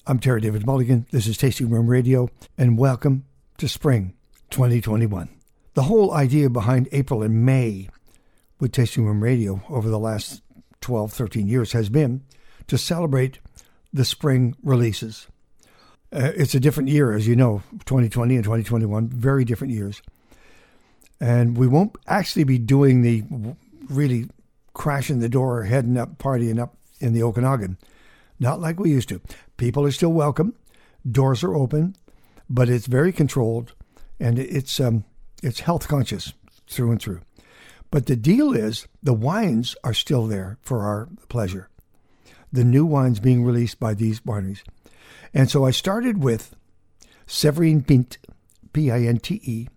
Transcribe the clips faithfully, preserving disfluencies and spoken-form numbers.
I'm Terry David Mulligan. This is Tasting Room Radio, and welcome to spring twenty twenty-one. The whole idea behind April and May with Tasting Room Radio over the last twelve, thirteen years has been to celebrate the spring releases. Uh, it's a different year, as you know, twenty twenty and twenty twenty-one, very different years. And we won't actually be doing the really crashing the door, heading up, partying up in the Okanagan. Not like we used to. People are still welcome. Doors are open, but it's very controlled, and it's um, it's health conscious through and through. But the deal is the wines are still there for our pleasure. The new wines being released by these wineries. And so I started with Séverine Pinte, P I N T E,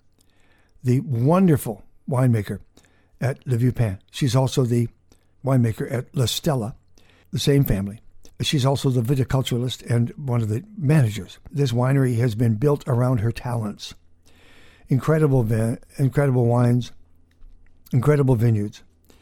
the wonderful winemaker at Le Vieux Pin. She's also the winemaker at La Stella, the same family. She's also the viticulturalist and one of the managers. This winery has been built around her talents. Incredible, vin- incredible wines, incredible vineyards,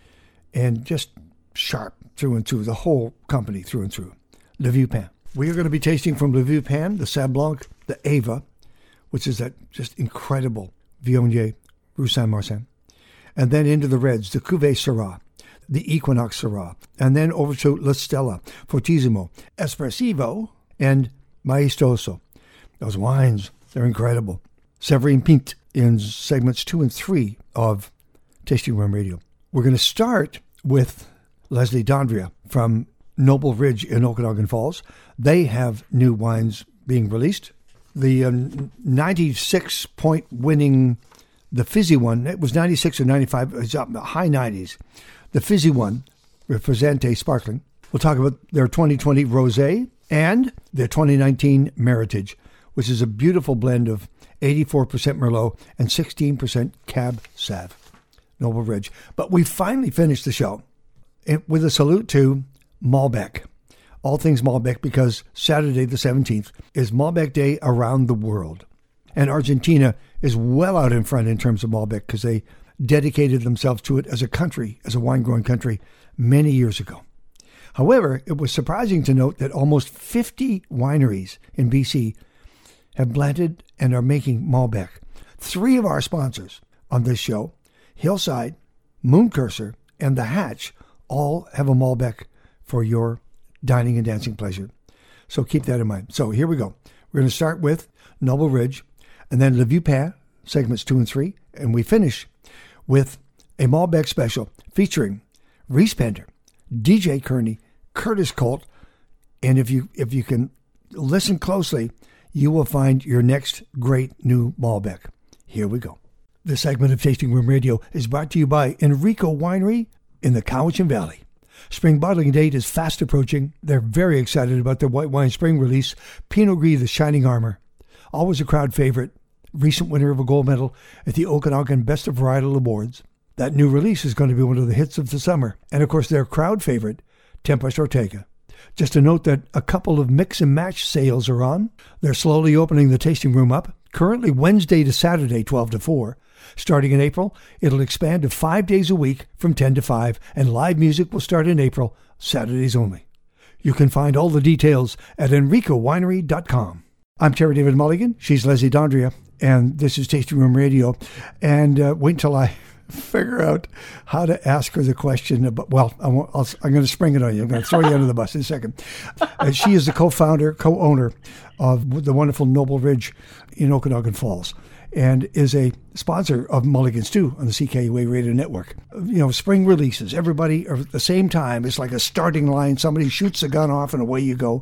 and just sharp through and through, the whole company through and through. Le Vieux Pin. We are going to be tasting from Le Vieux Pin, the Sauv Blanc, the Ava, which is that just incredible Viognier, Rue Saint-Marcin, and then into the reds, the Cuvée Syrah, the Equinox Syrah, and then over to La Stella, Fortissimo, Espressivo, and Maestoso. Those wines, they're incredible. Séverine Pinte in segments two and three of Tasting Room Radio. We're going to start with Leslie Dondria from Noble Ridge in Okanagan Falls. They have new wines being released. The um, ninety-six point winning, the fizzy one, it was ninety-six or ninety-five, it's up in the high nineties. The fizzy one, Represente Sparkling. We'll talk about their twenty twenty Rosé and their twenty nineteen Meritage, which is a beautiful blend of eighty-four percent Merlot and sixteen percent Cab Sav, Noble Ridge. But we finally finished the show with a salute to Malbec. All things Malbec, because Saturday the seventeenth is Malbec Day around the world. And Argentina is well out in front in terms of Malbec because they dedicated themselves to it as a country, as a wine-growing country, many years ago. However, it was surprising to note that almost fifty wineries in B C have blended and are making Malbec. Three of our sponsors on this show, Hillside, Moon Cursor, and The Hatch, all have a Malbec for your dining and dancing pleasure. So keep that in mind. So here we go. We're going to start with Noble Ridge, and then Le Vieux Pin, segments two and three, and we finish with a Malbec special featuring Reese Pender, D J Kearney, Curtis Colt, and if you if you can listen closely, you will find your next great new Malbec. Here we go. This segment of Tasting Room Radio is brought to you by Enrico Winery in the Cowichan Valley. Spring bottling date is fast approaching. They're very excited about their white wine spring release, Pinot Gris, the Shining Armor. Always a crowd favorite, recent winner of a gold medal at the Okanagan Best of Varietal Awards. That new release is going to be one of the hits of the summer. And of course, their crowd favorite, Tempest Ortega. Just a note that a couple of mix and match sales are on. They're slowly opening the tasting room up. Currently Wednesday to Saturday, twelve to four. Starting in April, it'll expand to five days a week from ten to five, and live music will start in April, Saturdays only. You can find all the details at enrico winery dot com. I'm Terry David Mulligan. She's Leslie Dondria, and this is Tasting Room Radio. And uh, wait until I figure out how to ask her the question about, well, I won't, I'll, I'm going to spring it on you. I'm going to throw you under the bus in a second. Uh, she is the co-founder, co-owner of the wonderful Noble Ridge in Okanagan Falls, and is a sponsor of Mulligan's too on the C K U A Radio Network. You know, spring releases, everybody are at the same time. It's like a starting line. Somebody shoots a gun off and away you go.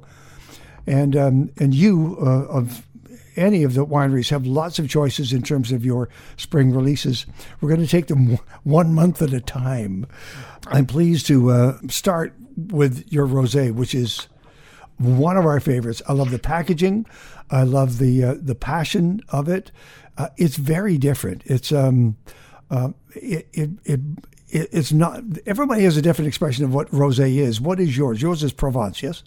And um, and you, uh, of any of the wineries, have lots of choices in terms of your spring releases. We're going to take them one month at a time. I'm pleased to uh, start with your rosé, which is one of our favorites. I love the packaging. I love the uh, the passion of it. Uh, it's very different. It's um, uh, it, it it it's not. Everybody has a different expression of what rosé is. What is yours? Yours is Provence, yes?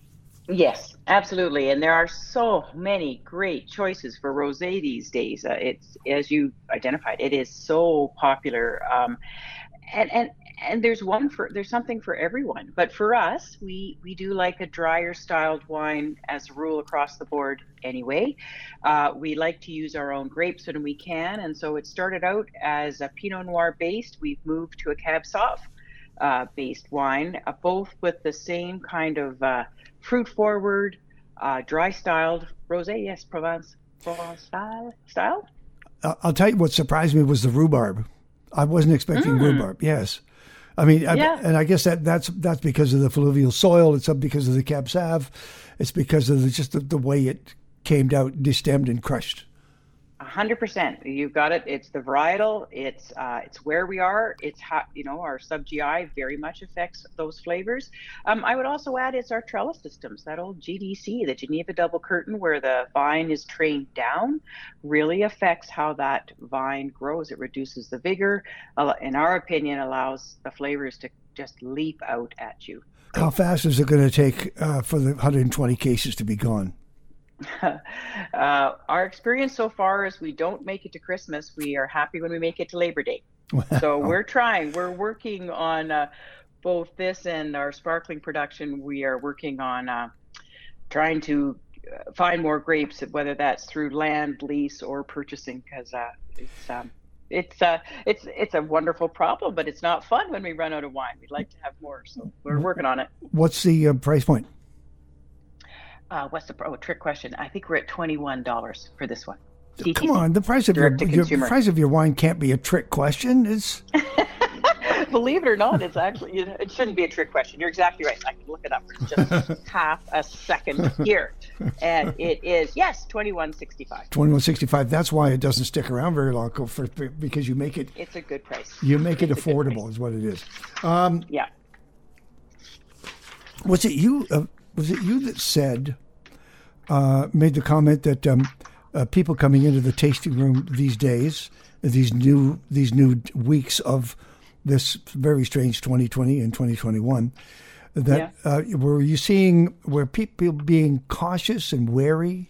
Yes, absolutely. And there are so many great choices for rosé these days. Uh, it's, as you identified, it is so popular. Um, and and and there's one for there's something for everyone. But for us, we we do like a drier styled wine as a rule across the board anyway. Uh, we like to use our own grapes when we can, and so it started out as a Pinot Noir based. We've moved to a Cab Sauv uh, based wine, uh, both with the same kind of uh, fruit forward, uh, dry styled rosé. Yes, Provence, Provence style. style? I'll tell you what surprised me was the rhubarb. I wasn't expecting mm. rhubarb. Yes, I mean, yeah. I, and I guess that that's that's because of the fluvial soil. It's up because of the Cab Sauv. It's because of the, just the, the way it came out, destemmed and crushed. A hundred percent. You've got it. It's the varietal. It's uh, it's where we are. It's how, you know, our sub G I very much affects those flavors. Um, I would also add it's our trellis systems. That old G D C, the Geneva double curtain, where the vine is trained down, really affects how that vine grows. It reduces the vigor. In our opinion, allows the flavors to just leap out at you. How fast is it going to take uh, for the one hundred twenty cases to be gone? uh, our experience so far is we don't make it to Christmas. We are happy when we make it to Labor Day. Wow. So we're trying. We're working on uh, both this and our sparkling production. We are working on uh, trying to find more grapes, whether that's through land, lease, or purchasing, because uh, it's um, it's uh, it's it's a wonderful problem, but it's not fun when we run out of wine. We'd like to have more, so we're working on it. What's the uh, price point? Uh, what's the oh, trick question? I think we're at twenty-one dollars for this one. D T C. Come on, the price of your, your price of your wine can't be a trick question. It's believe it or not, it's actually it shouldn't be a trick question. You're exactly right. I can look it up for just half a second here, and it is yes, twenty-one sixty-five. Twenty-one sixty-five. That's why it doesn't stick around very long, for, because you make it. It's a good price. You make it it's affordable, is what it is. Um, yeah. Was it you? Uh, Was it you that said, uh, made the comment that um, uh, people coming into the tasting room these days, these new these new weeks of this very strange twenty twenty and twenty twenty-one, that yeah. uh, were you seeing were people being cautious and wary?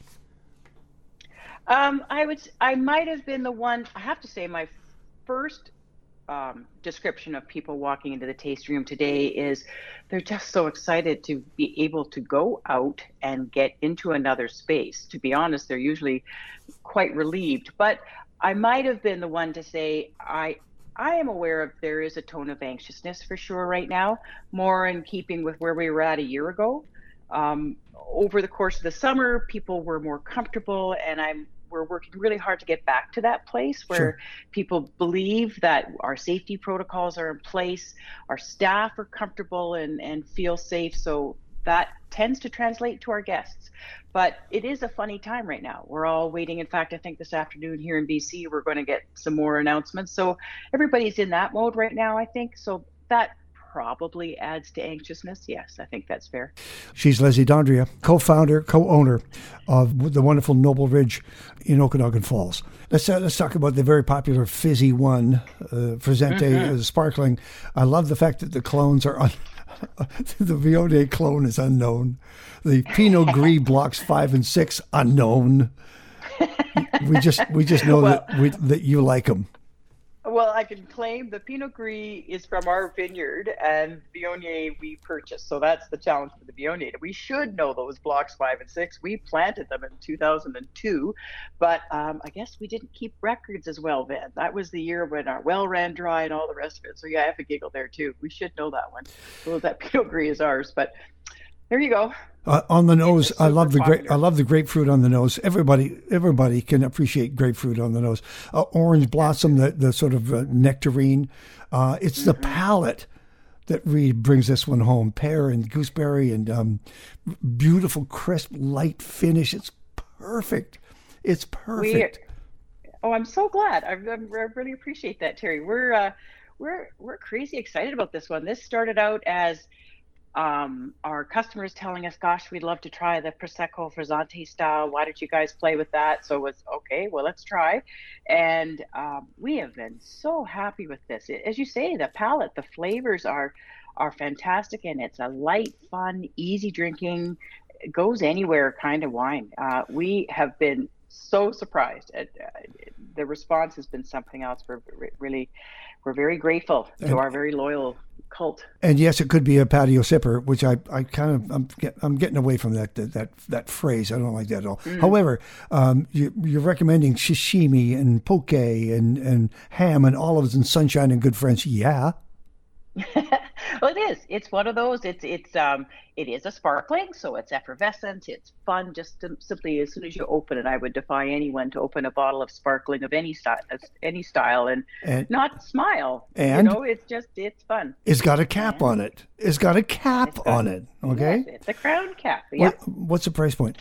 Um, I would. I might have been the one. I have to say, my first Um, description of people walking into the tasting room today is they're just so excited to be able to go out and get into another space. To be honest, they're usually quite relieved. But I might have been the one to say I I am aware of there is a tone of anxiousness for sure right now, more in keeping with where we were at a year ago. Um, over the course of the summer, people were more comfortable, and I'm we're working really hard to get back to that place where sure. people believe that our safety protocols are in place, our staff are comfortable and, and feel safe. So that tends to translate to our guests. But it is a funny time right now. We're all waiting. In fact, I think this afternoon here in B C, we're going to get some more announcements. So everybody's in that mode right now, I think. So that probably adds to anxiousness. Yes, I think that's fair. She's Leslie Dondria, co-founder, co-owner of the wonderful Noble Ridge in Okanagan Falls. Let's uh, let's talk about the very popular Fizzy One, uh, Frizente mm-hmm. uh, Sparkling. I love the fact that the clones are un- the Viognier clone is unknown. The Pinot Gris blocks five and six unknown. we just we just know well, that we, that you like them. Well, I can claim the Pinot Gris is from our vineyard, and Viognier we purchased. So that's the challenge for the Viognier. We should know those blocks five and six. We planted them in two thousand two, but um, I guess we didn't keep records as well then. That was the year when our well ran dry and all the rest of it. So yeah, I have a giggle there too. We should know that one. Well, that Pinot Gris is ours, but there you go. Uh, on the nose, I love the grape. I love the grapefruit on the nose. Everybody, everybody can appreciate grapefruit on the nose. Uh, orange blossom, the the sort of uh, nectarine. Uh, it's mm-hmm. the palate that really brings this one home. Pear and gooseberry and um, beautiful, crisp, light finish. It's perfect. It's perfect. We, oh, I'm so glad. I, I really appreciate that, Terry. We're uh, we're we're crazy excited about this one. This started out as Um, our customers telling us, gosh, we'd love to try the Prosecco Frizzante style. Why don't you guys play with that? So it's okay, well, let's try. And um, we have been so happy with this. As you say, the palate, the flavors are are fantastic, and it's a light, fun, easy drinking, goes anywhere kind of wine. Uh, we have been so surprised. At, uh, the response has been something else. We're really, we're very grateful to and, our very loyal cult. And yes, it could be a patio sipper, which I, I kind of I'm get, I'm getting away from that that that, that phrase. I don't like that at all. Mm. However, um, you, you're recommending sashimi and poke and and ham and olives and sunshine and good friends. Yeah. Well, it is. It's one of those. It's it's um it is a sparkling, so it's effervescent. It's fun. Just to, simply as soon as you open it, I would defy anyone to open a bottle of sparkling of any style, any style, and, and not smile. And you know, it's just it's fun. It's got a cap and, on it. It's got a cap got, on it. Okay. Yes, it's a crown cap. Yeah. What, what's the price point?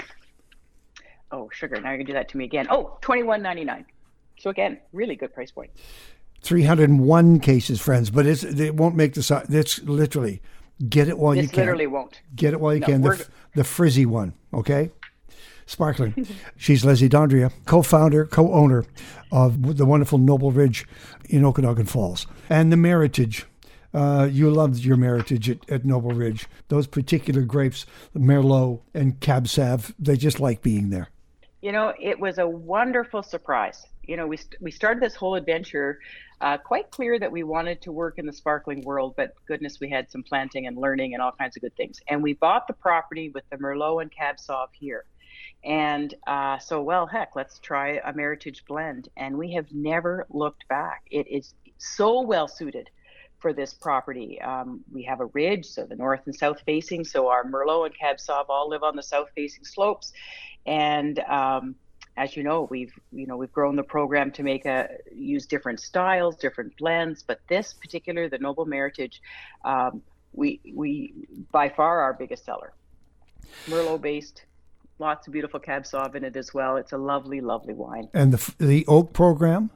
Oh, sugar! Now you're gonna do that to me again. Oh, twenty-one ninety-nine. So again, really good price point. three hundred one cases, friends, but it's, it won't make the size. It's literally get it while this you can. literally won't. Get it while you no, can. The, the frizzy one, okay? Sparkling. She's Leslie Dondria, co-founder, co-owner of the wonderful Noble Ridge in Okanagan Falls. And the Meritage. Uh, you loved your Meritage at, at Noble Ridge. Those particular grapes, Merlot and Cab Sav, they just like being there. You know, it was a wonderful surprise. You know, we we started this whole adventure uh, quite clear that we wanted to work in the sparkling world, but goodness, we had some planting and learning and all kinds of good things. And we bought the property with the Merlot and Cab Sauv here. And uh, so, well, heck, let's try a Meritage blend. And we have never looked back. It is so well suited for this property. Um, we have a ridge, so the north and south facing. So our Merlot and Cab Sauv all live on the south facing slopes. And um, as you know, we've you know we've grown the program to make a use different styles, different blends. But this particular, the Noble Meritage, um, we we by far our biggest seller. Merlot based, lots of beautiful Cab Sauv in it as well. It's a lovely, lovely wine. And the the oak program.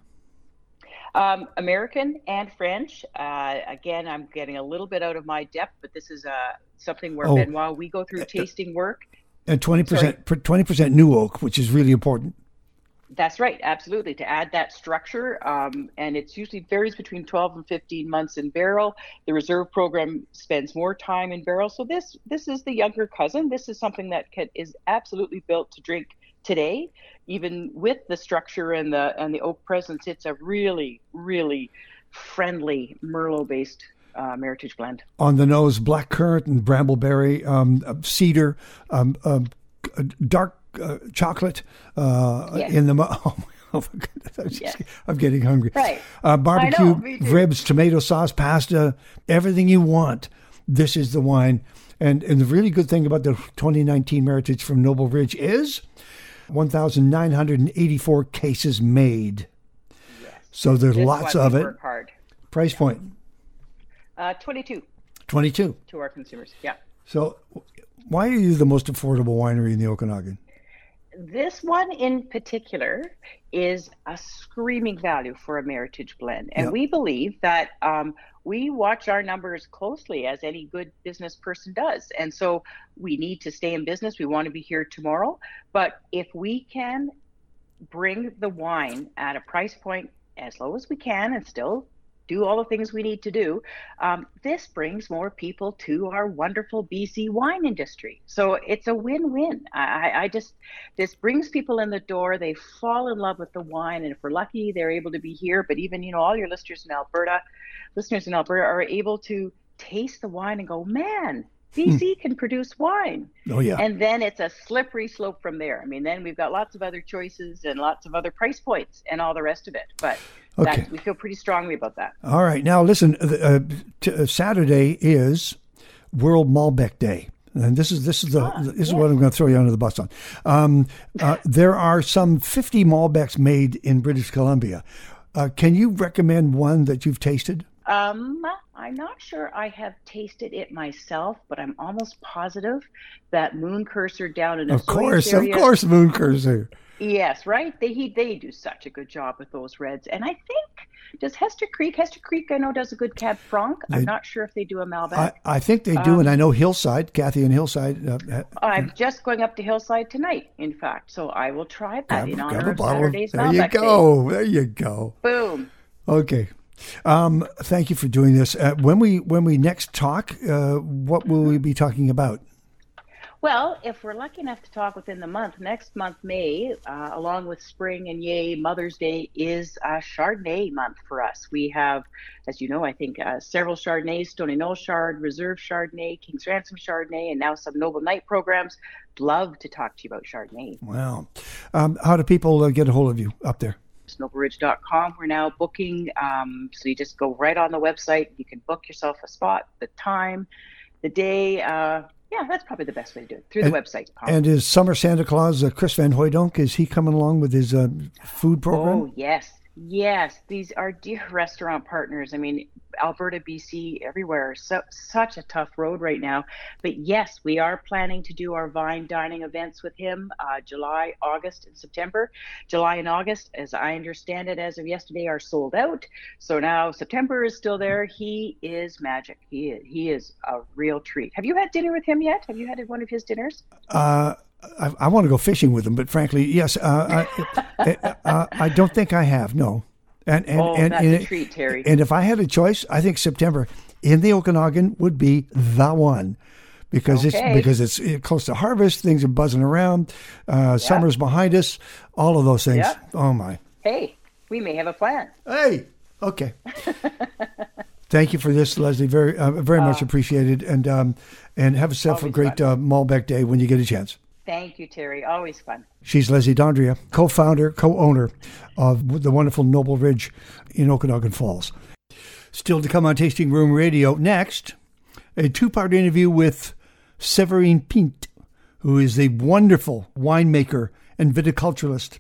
Um, American and French. Uh, again, I'm getting a little bit out of my depth, but this is uh, something where, oh. Benoit, we go through tasting work. And twenty percent, twenty percent new oak, which is really important. That's right, absolutely, to add that structure. Um, and it's usually varies between twelve and fifteen months in barrel. The reserve program spends more time in barrel. So this this is the younger cousin. This is something that can, is absolutely built to drink today. Even with the structure and the and the oak presence, it's a really, really friendly Merlot-based uh, Meritage blend. On the nose, black currant and brambleberry, um, cedar, um, um, dark uh, chocolate uh, yes. in the... Oh, oh my goodness, I'm, just, yes. I'm getting hungry. Right. Uh, barbecue, ribs, tomato sauce, pasta, everything you want. This is the wine. And, and the really good thing about the twenty nineteen Meritage from Noble Ridge is one thousand nine hundred eighty-four cases made. Yes. So there's this lots of it. Work hard. Price point? Uh, twenty-two. twenty-two. To our consumers, yeah. So why are you the most affordable winery in the Okanagan? This one in particular is a screaming value for a Meritage blend. And yep. we believe that um, we watch our numbers closely, as any good business person does. And so we need to stay in business. We want to be here tomorrow. But if we can bring the wine at a price point as low as we can and still do all the things we need to do, um, this brings more people to our wonderful B C wine industry. So it's a win-win. I, I just, this brings people in the door. They fall in love with the wine, and if we're lucky, they're able to be here. But even, you know, all your listeners in Alberta, listeners in Alberta are able to taste the wine and go, man, B C hmm. can produce wine. Oh, yeah. And then it's a slippery slope from there. I mean, then we've got lots of other choices and lots of other price points and all the rest of it. But okay. that, we feel pretty strongly about that. All right. Now, listen, uh, t- uh, Saturday is World Malbec Day. And this is this is the ah, this is yes. what I'm going to throw you under the bus on. Um, uh, there are some fifty Malbecs made in British Columbia. Uh, can you recommend one that you've tasted? Um, I'm not sure I have tasted it myself, but I'm almost positive that Moon Curser down in Of course, area, of course, Moon Curser. Yes, right. They he, they do such a good job with those reds, and I think does Hester Creek. Hester Creek, I know, does a good Cab Franc. They, I'm not sure if they do a Malbec. I, I think they do, um, and I know Hillside, Kathy and Hillside. Uh, I'm just going up to Hillside tonight, in fact, so I will try that grab, in honor grab a of bottle. Saturday's There Malbec you go. Day. There you go. Boom. Okay. Um, thank you for doing this. Uh, when we when we next talk, uh, what will we be talking about? Well, if we're lucky enough to talk within the month, next month, May, uh, along with spring and yay, Mother's Day is uh, Chardonnay month for us. We have, as you know, I think uh, several Chardonnays, Stony Knoll Chard, Reserve Chardonnay, King's Ransom Chardonnay, and now some Noble Night programs. Love to talk to you about Chardonnay. Wow. Um, how do people uh, get a hold of you up there? noble ridge dot com. We're now booking. Um, so you just go right on the website. You can book yourself a spot, the time, the day. Uh, yeah, that's probably the best way to do it, through and, the website. Huh? And is Summer Santa Claus, uh, Chris Van Hooydonk, is he coming along with his uh, food program? Oh, yes. Yes. These are dear restaurant partners. I mean, Alberta, B C, everywhere. So such a tough road right now. But yes, we are planning to do our Vine dining events with him uh, July, August, and September. July and August, as I understand it, as of yesterday, are sold out. So now September is still there. He is magic. He is, he is a real treat. Have you had dinner with him yet? Have you had one of his dinners? Uh, I, I want to go fishing with him, but frankly, yes, uh, I, uh, I don't think I have. No. And, and, oh, and, that's and, a treat, Terry. And if I had a choice, I think September in the Okanagan would be the one, because okay. it's because it's close to harvest. Things are buzzing around. Uh, yep. Summer's behind us. All of those things. Yep. Oh my! Hey, we may have a plan. Hey, okay. Thank you for this, Leslie. Very, uh, very much uh, appreciated. And um, and have yourself a great uh, Malbec day when you get a chance. Thank you, Terry. Always fun. She's Leslie Dondria, co-founder, co-owner of the wonderful Noble Ridge in Okanagan Falls. Still to come on Tasting Room Radio. Next, a two-part interview with Séverine Pinte, who is the wonderful winemaker and viticulturalist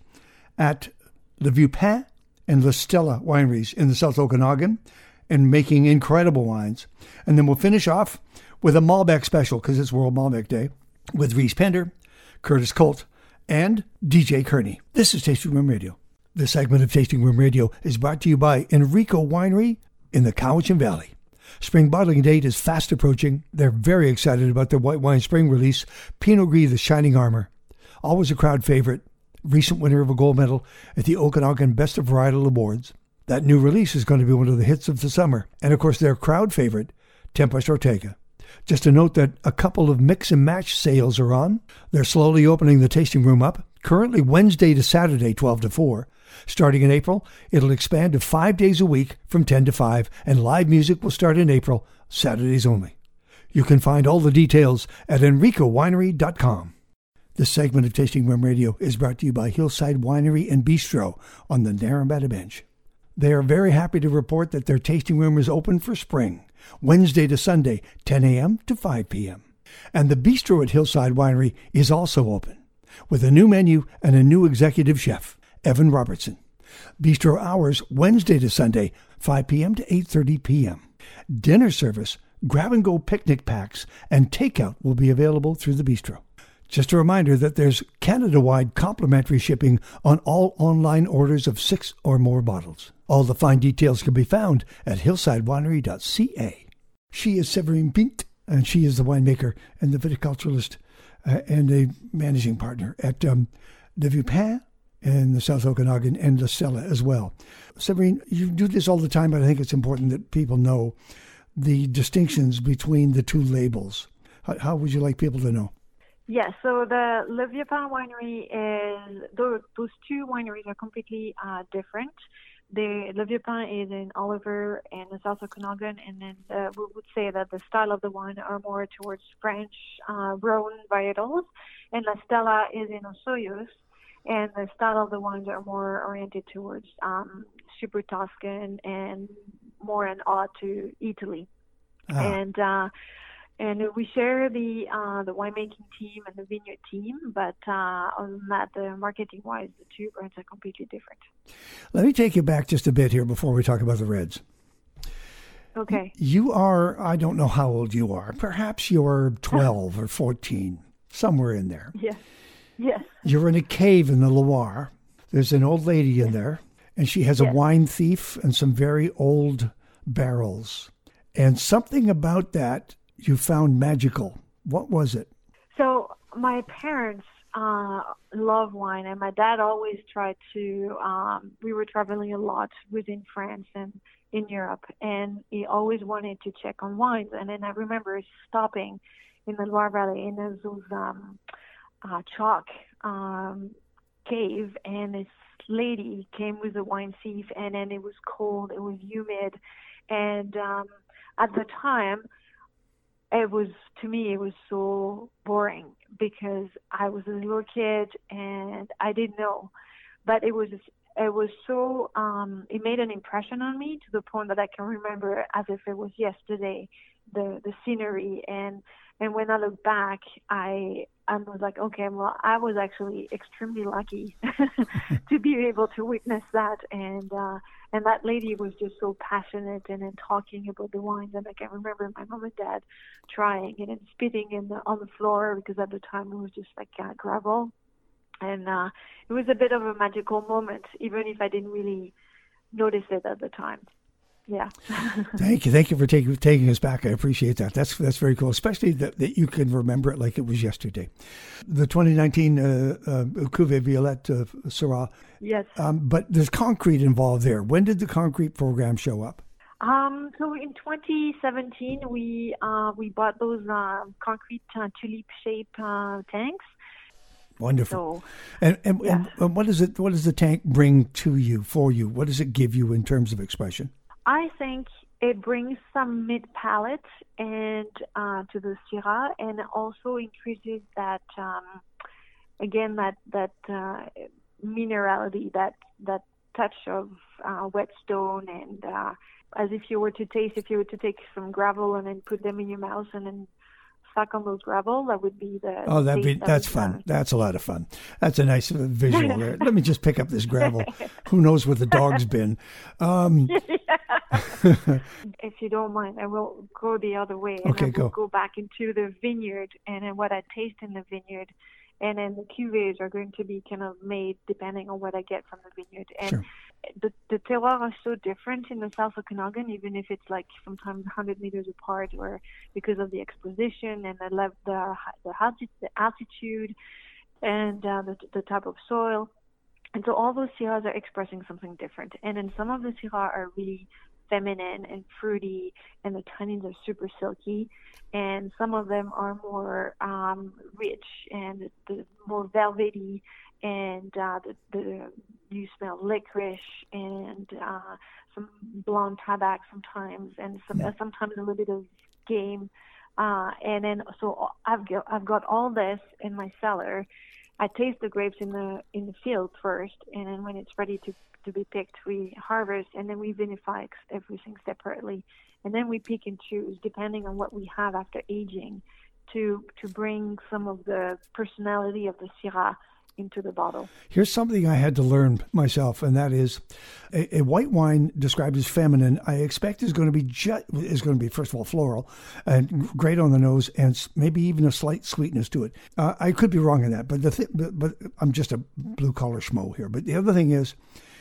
at Le Vieux Pin and La Stella wineries in the South Okanagan, and making incredible wines. And then we'll finish off with a Malbec special, because it's World Malbec Day, with Rhys Pender, Curtis Colt, and D J Kearney. This is Tasting Room Radio. This segment of Tasting Room Radio is brought to you by Enrico Winery in the Cowichan Valley. Spring bottling date is fast approaching. They're very excited about their white wine spring release, Pinot Gris, the Shining Armor. Always a crowd favorite, recent winner of a gold medal at the Okanagan Best of Varietal Awards. That new release is going to be one of the hits of the summer. And of course, their crowd favorite, Tempest Ortega. Just a note that a couple of mix and match sales are on. They're slowly opening the tasting room up, currently Wednesday to Saturday, twelve to four. Starting in April, it'll expand to five days a week from ten to five, and live music will start in April, Saturdays only. You can find all the details at enrico winery dot com. This segment of Tasting Room Radio is brought to you by Hillside Winery and Bistro on the Narrabetta Bench. They are very happy to report that their tasting room is open for spring, Wednesday to Sunday, ten a.m. to five p.m. And the bistro at Hillside Winery is also open, with a new menu and a new executive chef, Evan Robertson. Bistro hours, Wednesday to Sunday, five p.m. to eight thirty p.m. Dinner service, grab-and-go picnic packs, and takeout will be available through the bistro. Just a reminder that there's Canada-wide complimentary shipping on all online orders of six or more bottles. All the fine details can be found at hillside winery dot c a. She is Séverine Pinte, and she is the winemaker and the viticulturalist uh, and a managing partner at um, Le Vieux Pin in the South Okanagan and La Stella as well. Séverine, you do this all the time, but I think it's important that people know the distinctions between the two labels. How, how would you like people to know? Yes, so the Le Vieux Pin winery is, those, those two wineries are completely uh, different. The Le Vieux Pin is in Oliver and the South Okanagan, and then uh, we would say that the style of the wine are more towards French uh, Rhone varietals, and La Stella is in Osoyoos, and the style of the wines are more oriented towards um, super Tuscan and more an ode to Italy. Ah. And uh, And we share the uh, the winemaking team and the vineyard team, but uh, on that, the marketing-wise, the two brands are completely different. Let me take you back just a bit here before we talk about the Reds. Okay. You are, I don't know how old you are. Perhaps you're twelve or fourteen, somewhere in there. Yes. Yes. You're in a cave in the Loire. There's an old lady in there, and she has a yes. wine thief and some very old barrels. And something about that you found magical. What was it? So my parents uh, love wine, and my dad always tried to, um, we were traveling a lot within France and in Europe, and he always wanted to check on wines. And then I remember stopping in the Loire Valley, and there's those um, uh, chalk um, cave, and this lady came with a wine sieve, and then it was cold, it was humid, and um, at the time, it was, to me, it was so boring because I was a little kid and I didn't know, but it was it was so um, it made an impression on me to the point that I can remember as if it was yesterday, the the scenery, and and when I look back, I I was like, okay, well, I was actually extremely lucky to be able to witness that, and uh, and that lady was just so passionate and then talking about the wines, and I can remember my mom and dad trying and then spitting in the, on the floor because at the time it was just like uh, gravel, and uh, it was a bit of a magical moment, even if I didn't really notice it at the time. Yeah. Thank you. Thank you for taking taking us back. I appreciate that. That's that's very cool, especially that, that you can remember it like it was yesterday. The twenty nineteen uh, uh, Cuvée Violette uh, Syrah. Yes. Um, but there's concrete involved there. When did the concrete program show up? Um, so in twenty seventeen, we uh, we bought those uh, concrete uh, tulip-shaped uh, tanks. Wonderful. So, and and, yeah. and and what does it? What does the tank bring to you, for you? What does it give you in terms of expression? I think it brings some mid-palate and uh, to the Syrah, and also increases that um, again that that uh, minerality, that that touch of uh, whetstone, and uh, as if you were to taste, if you were to take some gravel and then put them in your mouth and then suck on those gravel, that would be the oh that'd be that that's would, fun. uh, That's a lot of fun. That's a nice visual there. Let me just pick up this gravel. Who knows where the dog's been? Um, If you don't mind, I will go the other way, and Okay, I will go. go back into the vineyard, and then what I taste in the vineyard, and then the cuvées are going to be kind of made depending on what I get from the vineyard. And Sure. the, the terroirs are so different in the south of Okanagan, even if it's like sometimes one hundred meters apart, or because of the exposition and the lev- the the, alti- the altitude and uh, the the type of soil. And so all those Syrahs are expressing something different. And then some of the Syrahs are really feminine and fruity, and the tannins are super silky. And some of them are more um, rich and the, the more velvety, and uh, the, the you smell licorice and uh, some blonde tabac sometimes, and some, uh, sometimes a little bit of game. Uh, and then so I've got, I've got all this in my cellar. I taste the grapes in the in the field first, and then when it's ready to, to be picked, we harvest, and then we vinify everything separately, and then we pick and choose depending on what we have after aging, to to bring some of the personality of the Syrah into the bottle. Here's something I had to learn myself, and that is a, a white wine described as feminine, I expect is going to be ju- is going to be, first of all, floral and great on the nose, and s- maybe even a slight sweetness to it. Uh, I could be wrong in that, but the th- but, but I'm just a blue collar schmo here. But the other thing is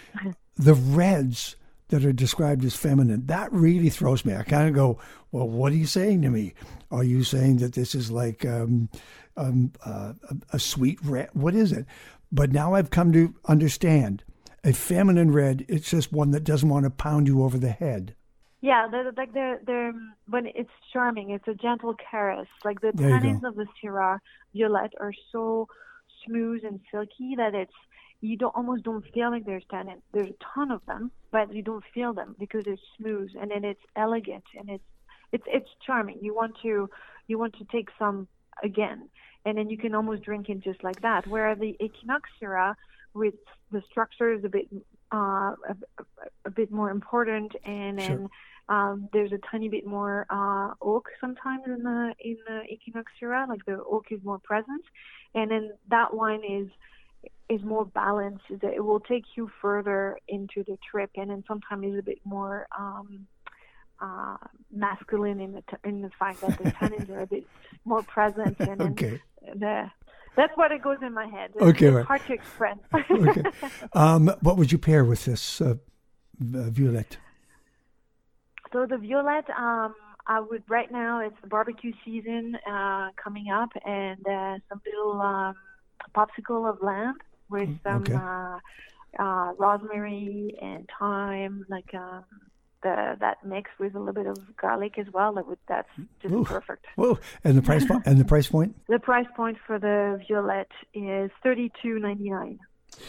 the reds that are described as feminine, that really throws me. I kind of go, well, what are you saying to me? Are you saying that this is like um, um, uh, a, a sweet red? What is it? But now I've come to understand a feminine red, it's just one that doesn't want to pound you over the head. Yeah, they're, like they're, they're, when it's charming, it's a gentle caress. Like the There you tannins go. of the Syrah Violette are so smooth and silky that it's, you don't almost don't feel like there's tannin. There's a ton of them, but you don't feel them because it's smooth, and then it's elegant, and it's it's it's charming. You want to you want to take some again, and then you can almost drink it just like that. Where the Equinox Syrah, with the structure is a bit uh, a, a bit more important, and then Sure. um, there's a tiny bit more uh, oak sometimes in the in the Equinox Syrah. Like the oak is more present, and then that wine is. is more balanced. It will take you further into the trip, and then sometimes it's a bit more um, uh, masculine in the t- in the fact that the tannins are a bit more present. And then Okay. the, that's what it goes in my head. It's, Okay, it's right. hard to express. Okay. Um, what would you pair with this uh, uh, Violette? So the Violette, um, I would right now. It's the barbecue season uh, coming up, and uh, some little um, popsicle of lamb with some Okay. uh, uh, rosemary and thyme, like um, the that mix with a little bit of garlic as well. That would that's just Ooh. perfect. Whoa! And the price po- and the price point? The price point for the Violette is thirty-two ninety-nine.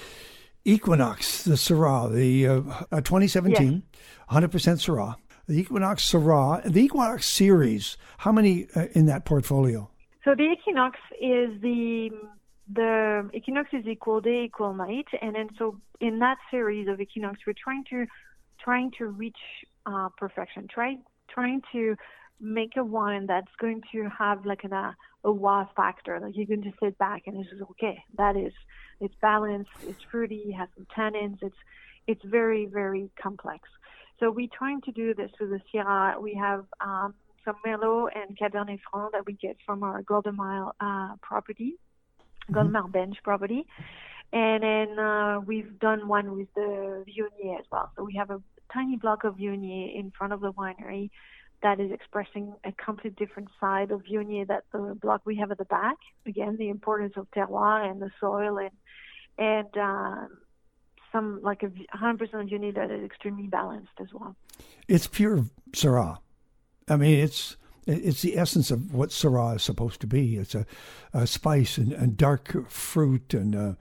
Equinox, the Syrah, the uh, uh, twenty seventeen, yes. one hundred percent Syrah. The Equinox Syrah, the Equinox series. How many uh, in that portfolio? So the Equinox is the the Equinox is equal day, equal night, and then so in that series of Equinox, we're trying to trying to reach uh, perfection. Try trying to make a wine that's going to have like an, a a wow factor. Like you're going to sit back and it's just okay. That is, it's balanced, it's fruity, it has some tannins. It's it's very very complex. So we're trying to do this with the Syrah. We have um, some Merlot and Cabernet Franc that we get from our Golden Mile uh, property, Golden Mile Bench property. And then uh, we've done one with the Viognier as well. So we have a tiny block of Viognier in front of the winery that is expressing a completely different side of Viognier that the block we have at the back. Again, the importance of terroir and the soil and and uh, some like a one hundred percent Viognier that is extremely balanced as well. It's pure Syrah. I mean, it's it's the essence of what Syrah is supposed to be. It's a, a spice and, and dark fruit and uh,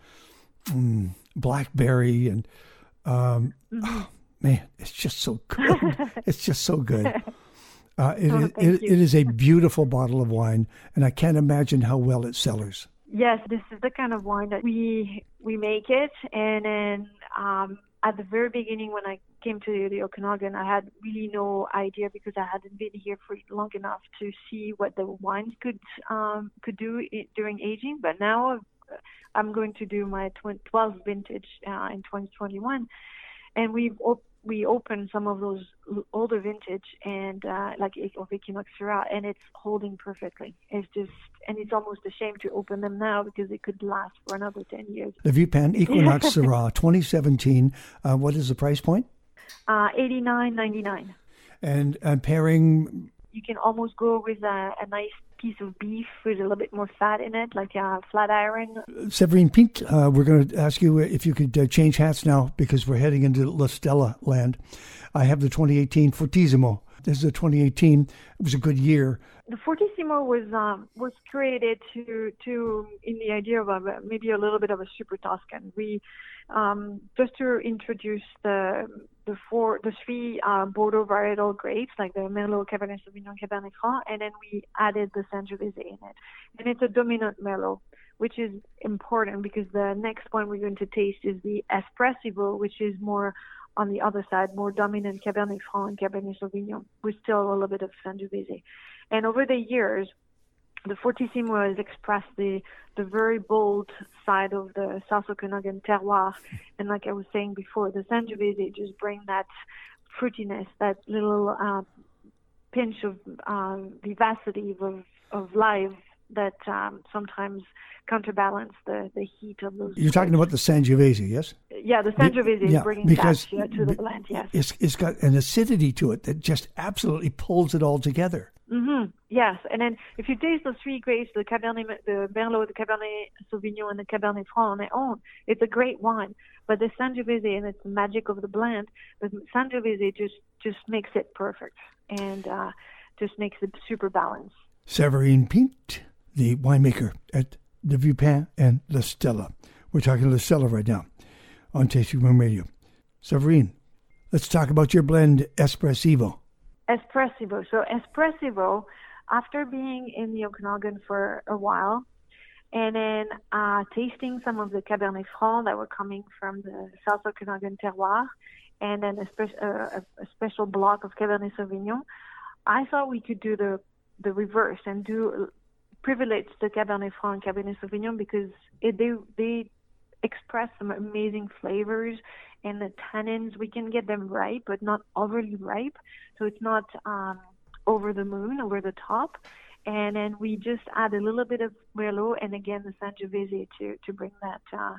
mm, blackberry and um, mm-hmm. oh, man, it's just so good. It's just so good. Uh, it, oh, it, it, it is a beautiful bottle of wine, and I can't imagine how well it sellers. Yes, this is the kind of wine that we we make it, and then um, at the very beginning when I came to the Okanagan, I had really no idea because I hadn't been here for long enough to see what the wines could um, could do during aging. But now I'm going to do my twelfth vintage uh, in twenty twenty-one, and we've op- we opened some of those older vintage and uh, like of Equinox Syrah, and it's holding perfectly. It's just, and it's almost a shame to open them now because it could last for another ten years. The Vieuxpan Equinox Syrah twenty seventeen. Uh, what is the price point? Uh, eighty-nine ninety-nine. And uh, pairing. You can almost go with a, a nice piece of beef with a little bit more fat in it, like a flat iron. Séverine Pinte, uh, we're going to ask you if you could uh, change hats now because we're heading into La Stella land. I have the twenty eighteen Fortissimo. This is a twenty eighteen. It was a good year. The Fortissimo was um, was created to to in the idea of a, maybe a little bit of a super Tuscan. We um, just to introduce the the four the three uh, Bordeaux varietal grapes like the Merlot, Cabernet Sauvignon, Cabernet Franc, and then we added the Sangiovese in it. And it's a dominant Merlot, which is important because the next one we're going to taste is the Espressivo, which is more on the other side, more dominant Cabernet Franc and Cabernet Sauvignon, with still a little bit of Sangiovese. And over the years, the Fortissimo has expressed the, the very bold side of the South Okanagan terroir. And like I was saying before, the Sangiovese just bring that fruitiness, that little uh, pinch of uh, vivacity of, of life that um, sometimes counterbalance the, the heat of those. You're talking about the Sangiovese, yes? Yeah, the Sangiovese is yeah, bringing because that to, to the blend, yes. It's, it's got an acidity to it that just absolutely pulls it all together. Mm-hmm. Yes, and then if you taste those three grapes, the Cabernet, the Merlot, the Cabernet Sauvignon, and the Cabernet Franc on their own, it's a great wine. But the Sangiovese, and it's the magic of the blend, the Sangiovese just, just makes it perfect and uh, just makes it super balanced. Séverine Pinte, the winemaker at the Vieuxpan and La Stella. We're talking La Stella right now on Tasting Room Radio. Séverine, let's talk about your blend Espressivo. Espressivo. So Espressivo, after being in the Okanagan for a while, and then uh, tasting some of the Cabernet Franc that were coming from the South Okanagan terroir, and then a, spe- uh, a special block of Cabernet Sauvignon, I thought we could do the the reverse and do privilege the Cabernet Franc and Cabernet Sauvignon because it, they they express some amazing flavors, and the tannins, we can get them ripe, but not overly ripe. So it's not um, over the moon, over the top. And then we just add a little bit of Merlot and again the Sangiovese to, to bring that uh,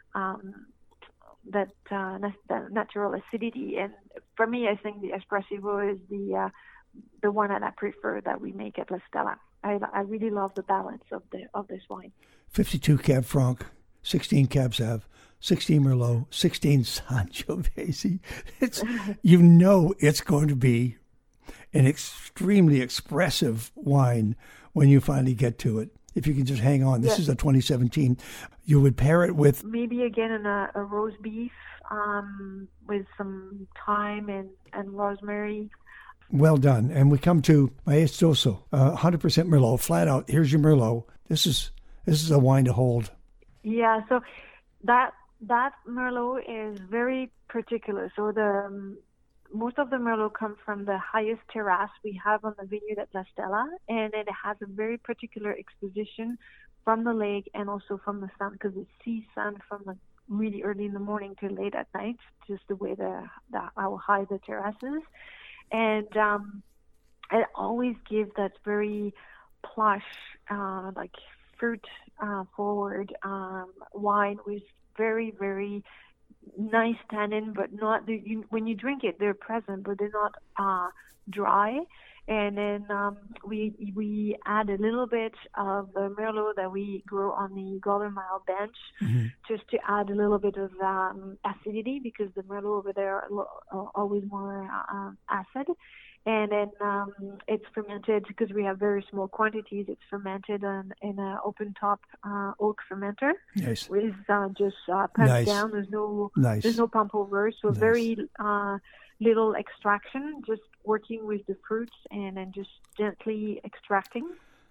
um, that, uh, that natural acidity. And for me, I think the Espressivo is the uh, the one that I prefer that we make at La Stella. I, I really love the balance of the of this wine. fifty-two Cab Franc, sixteen Cab Sav, sixteen Merlot, sixteen Sangiovese. It's, you know it's going to be an extremely expressive wine when you finally get to it. If you can just hang on. This yes. is a twenty seventeen. You would pair it with... Maybe again in a, a roast beef um, with some thyme and, and rosemary. Well done. And we come to Maestoso, uh, one hundred percent Merlot, flat out. Here's your Merlot. This is this is a wine to hold. Yeah, so that that Merlot is very particular. So the um, most of the Merlot come from the highest terrace we have on the vineyard at La Stella, and it has a very particular exposition from the lake and also from the sun, because it sees sun from the really early in the morning to late at night, just the way the, the how high the terrace is. And um, it always gives that very plush, uh, like fruit uh, forward um, wine with very, very nice tannin, but not the, you, when you drink it, they're present, but they're not uh, dry. And then um, we we add a little bit of the Merlot that we grow on the Golden Mile bench, mm-hmm. just to add a little bit of um, acidity, because the Merlot over there are always more uh, acid. And then um, it's fermented, because we have very small quantities. It's fermented in, in an open top uh, oak fermenter. Nice. With uh, just uh, pumped nice. down. There's no nice. there's no pump over, so nice. very uh, little extraction. Just working with the fruits and then just gently extracting.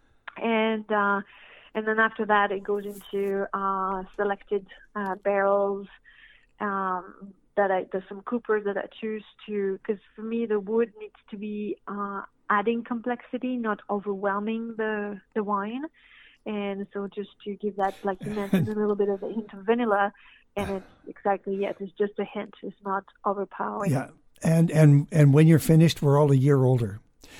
And uh, and then after that, it goes into uh, selected uh, barrels. Um, that I, there's some coopers that I choose to, because for me the wood needs to be uh, adding complexity, not overwhelming the, the wine. And so just to give that, like you mentioned, a little bit of a hint of vanilla, and it's exactly, yes, it's just a hint. It's not overpowering. Yeah, and and, and when you're finished, we're all a year older.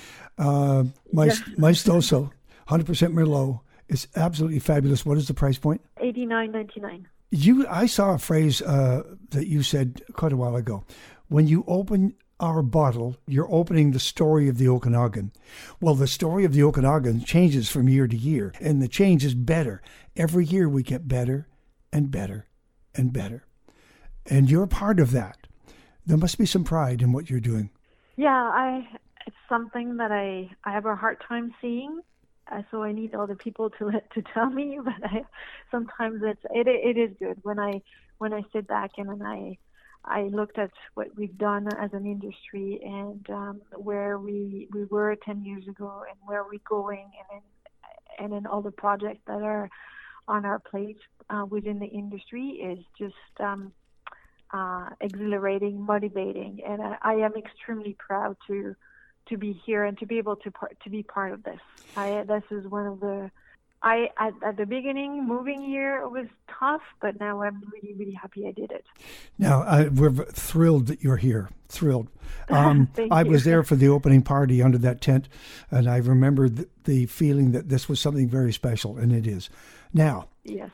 Uh, my yes. Maestoso, one hundred percent Merlot, is absolutely fabulous. What is the price point? eighty-nine ninety-nine. You, I saw a phrase uh, that you said quite a while ago. When you open our bottle, you're opening the story of the Okanagan. Well, the story of the Okanagan changes from year to year, and the change is better. Every year we get better and better and better. And you're part of that. There must be some pride in what you're doing. Yeah, I. It's something that I, I have a hard time seeing. Uh, so I need other people to to tell me, but I, sometimes it's it it is good when I when I sit back and then I I looked at what we've done as an industry, and um, where we we were ten years ago and where we're going, and then and then all the projects that are on our plate uh, within the industry is just um, uh, exhilarating, motivating, and I, I am extremely proud to. to be here and to be able to part, to be part of this. I, this is one of the, I at, at the beginning, moving here, it was tough, but now I'm really, really happy I did it. Now, uh, we're thrilled that you're here, thrilled. Um, I you. was there for the opening party under that tent, and I remember the, the feeling that this was something very special, and it is. Now, yes.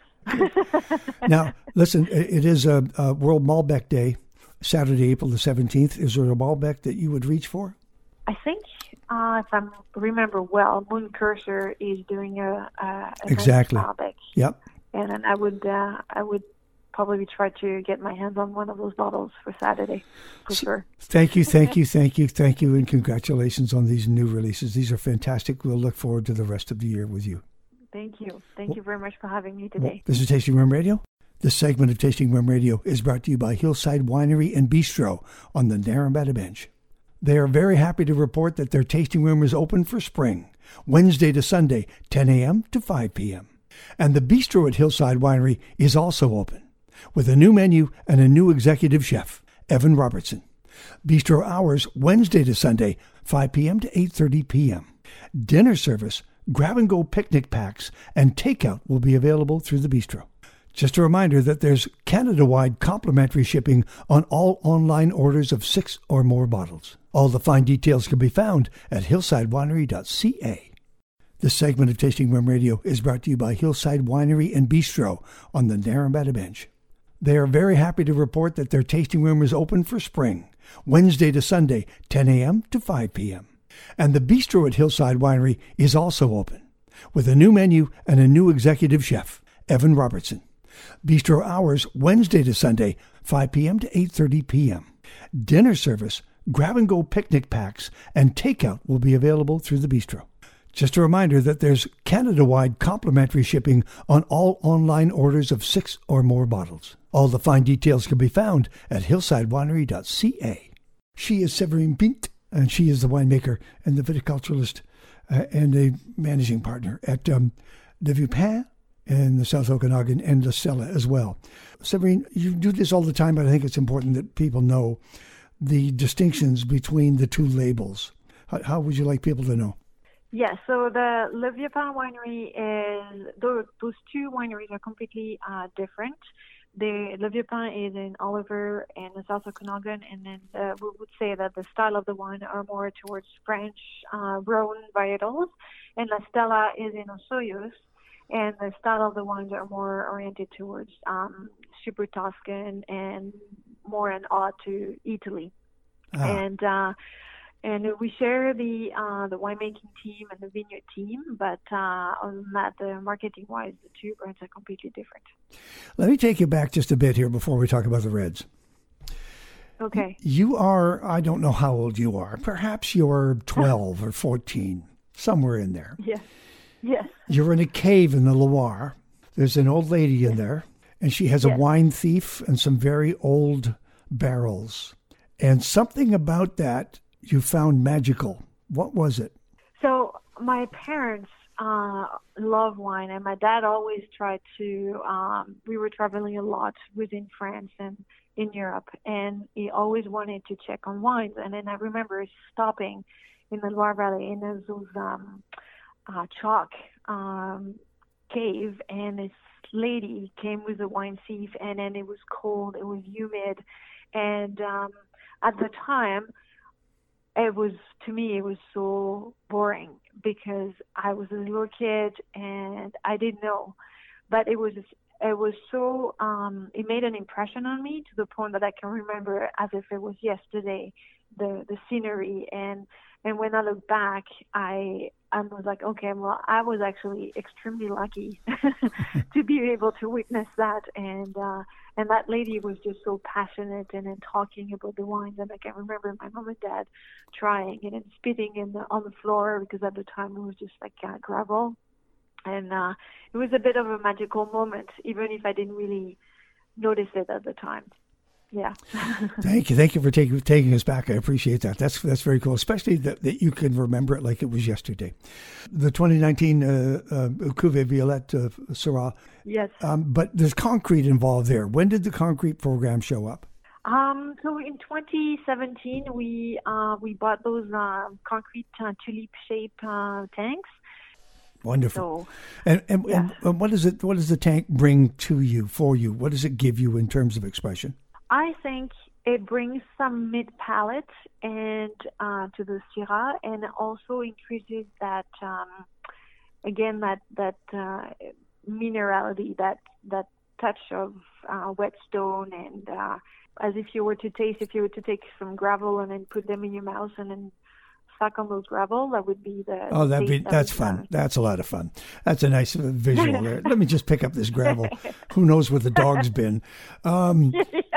now, listen, it is a, a World Malbec Day, Saturday, April the seventeenth. Is there a Malbec that you would reach for? I think, uh, if I remember well, Moon Cursor is doing a, a, a exactly. nice Malbec. Yep. And then I would, uh, I would probably try to get my hands on one of those bottles for Saturday, for so, sure. Thank you, thank you, thank you, thank you, and congratulations on these new releases. These are fantastic. We'll look forward to the rest of the year with you. Thank you. Thank well, you very much for having me today. Well, this is Tasting Room Radio. This segment of Tasting Room Radio is brought to you by Hillside Winery and Bistro on the Naramata Bench. They are very happy to report that their tasting room is open for spring, Wednesday to Sunday, ten a.m. to five p.m. And the bistro at Hillside Winery is also open, with a new menu and a new executive chef, Evan Robertson. Bistro hours, Wednesday to Sunday, five p.m. to eight thirty p.m. Dinner service, grab-and-go picnic packs, and takeout will be available through the bistro. Just a reminder that there's Canada-wide complimentary shipping on all online orders of six or more bottles. All the fine details can be found at hillside winery dot c a. This segment of Tasting Room Radio is brought to you by Hillside Winery and Bistro on the Naramata Bench. They are very happy to report that their tasting room is open for spring, Wednesday to Sunday, ten a.m. to five p.m. And the bistro at Hillside Winery is also open, with a new menu and a new executive chef, Evan Robertson. Bistro hours Wednesday to Sunday, five p.m. to eight thirty p.m. Dinner service, grab-and-go picnic packs, and takeout will be available through the bistro. Just a reminder that there's Canada-wide complimentary shipping on all online orders of six or more bottles. All the fine details can be found at hillside winery dot c a. She is Séverine Pinte, and she is the winemaker and the viticulturalist uh, and a managing partner at um, Le Vieux Pin in the South Okanagan and La Stella as well. Séverine, you do this all the time, but I think it's important that people know the distinctions between the two labels. How, how would you like people to know? Yes, so the Le Vieux Pin winery is, those, those two wineries are completely uh, different. The Le Vieux Pin is in Oliver and the South Okanagan, and then uh, we would say that the style of the wine are more towards French uh, Rhone varietals, and La Stella is in Osoyoos, and the style of the wines are more oriented towards um, super Tuscan and more an ode to Italy. Ah. And uh, and we share the uh, the winemaking team and the vineyard team, but uh, other than that, the marketing-wise, the two brands are completely different. Let me take you back just a bit here before we talk about the reds. Okay. You are, I don't know how old you are. Perhaps you're twelve or fourteen, somewhere in there. Yes. Yes. You're in a cave in the Loire. There's an old lady in there, and she has yes. a wine thief and some very old barrels. And something about that you found magical. What was it? So my parents uh, love wine, and my dad always tried to, um, we were traveling a lot within France and in Europe, and he always wanted to check on wines. And then I remember stopping in the Loire Valley in those um, uh, chalk um, cave, and this lady came with a wine thief, and then it was cold, it was humid, and um, at the time, it was, to me, it was so boring because I was a little kid and I didn't know. But it was, it was so, um, it made an impression on me to the point that I can remember as if it was yesterday, the, the scenery. And, and when I look back, I, I was like, okay, well, I was actually extremely lucky to be able to witness that. And, uh, and that lady was just so passionate and then talking about the wines. And I can remember my mom and dad trying and then spitting in the, on the floor because at the time it was just like uh, gravel. And uh, it was a bit of a magical moment, even if I didn't really notice it at the time. Yeah. Thank you. Thank you for taking taking us back. I appreciate that. That's that's very cool, especially that, that you can remember it like it was yesterday. The twenty nineteen uh, uh, Cuvée Violette uh, Syrah. Yes. Um, but there's concrete involved there. When did the concrete program show up? Um, so in twenty seventeen, we uh, we bought those uh, concrete uh, tulip-shaped uh, tanks. Wonderful. So, and and, yeah. and and what does it? What does the tank bring to you, for you? What does it give you in terms of expression? I think it brings some mid-palate and uh, to the Syrah, and also increases that um, again that that uh, minerality, that that touch of uh, whetstone, and uh, as if you were to taste, if you were to take some gravel and then put them in your mouth and then suck on those gravel, that would be the oh that'd be that that's fun. That's a lot of fun. That's a nice visual there. Let me just pick up this gravel. Who knows where the dog's been? Um,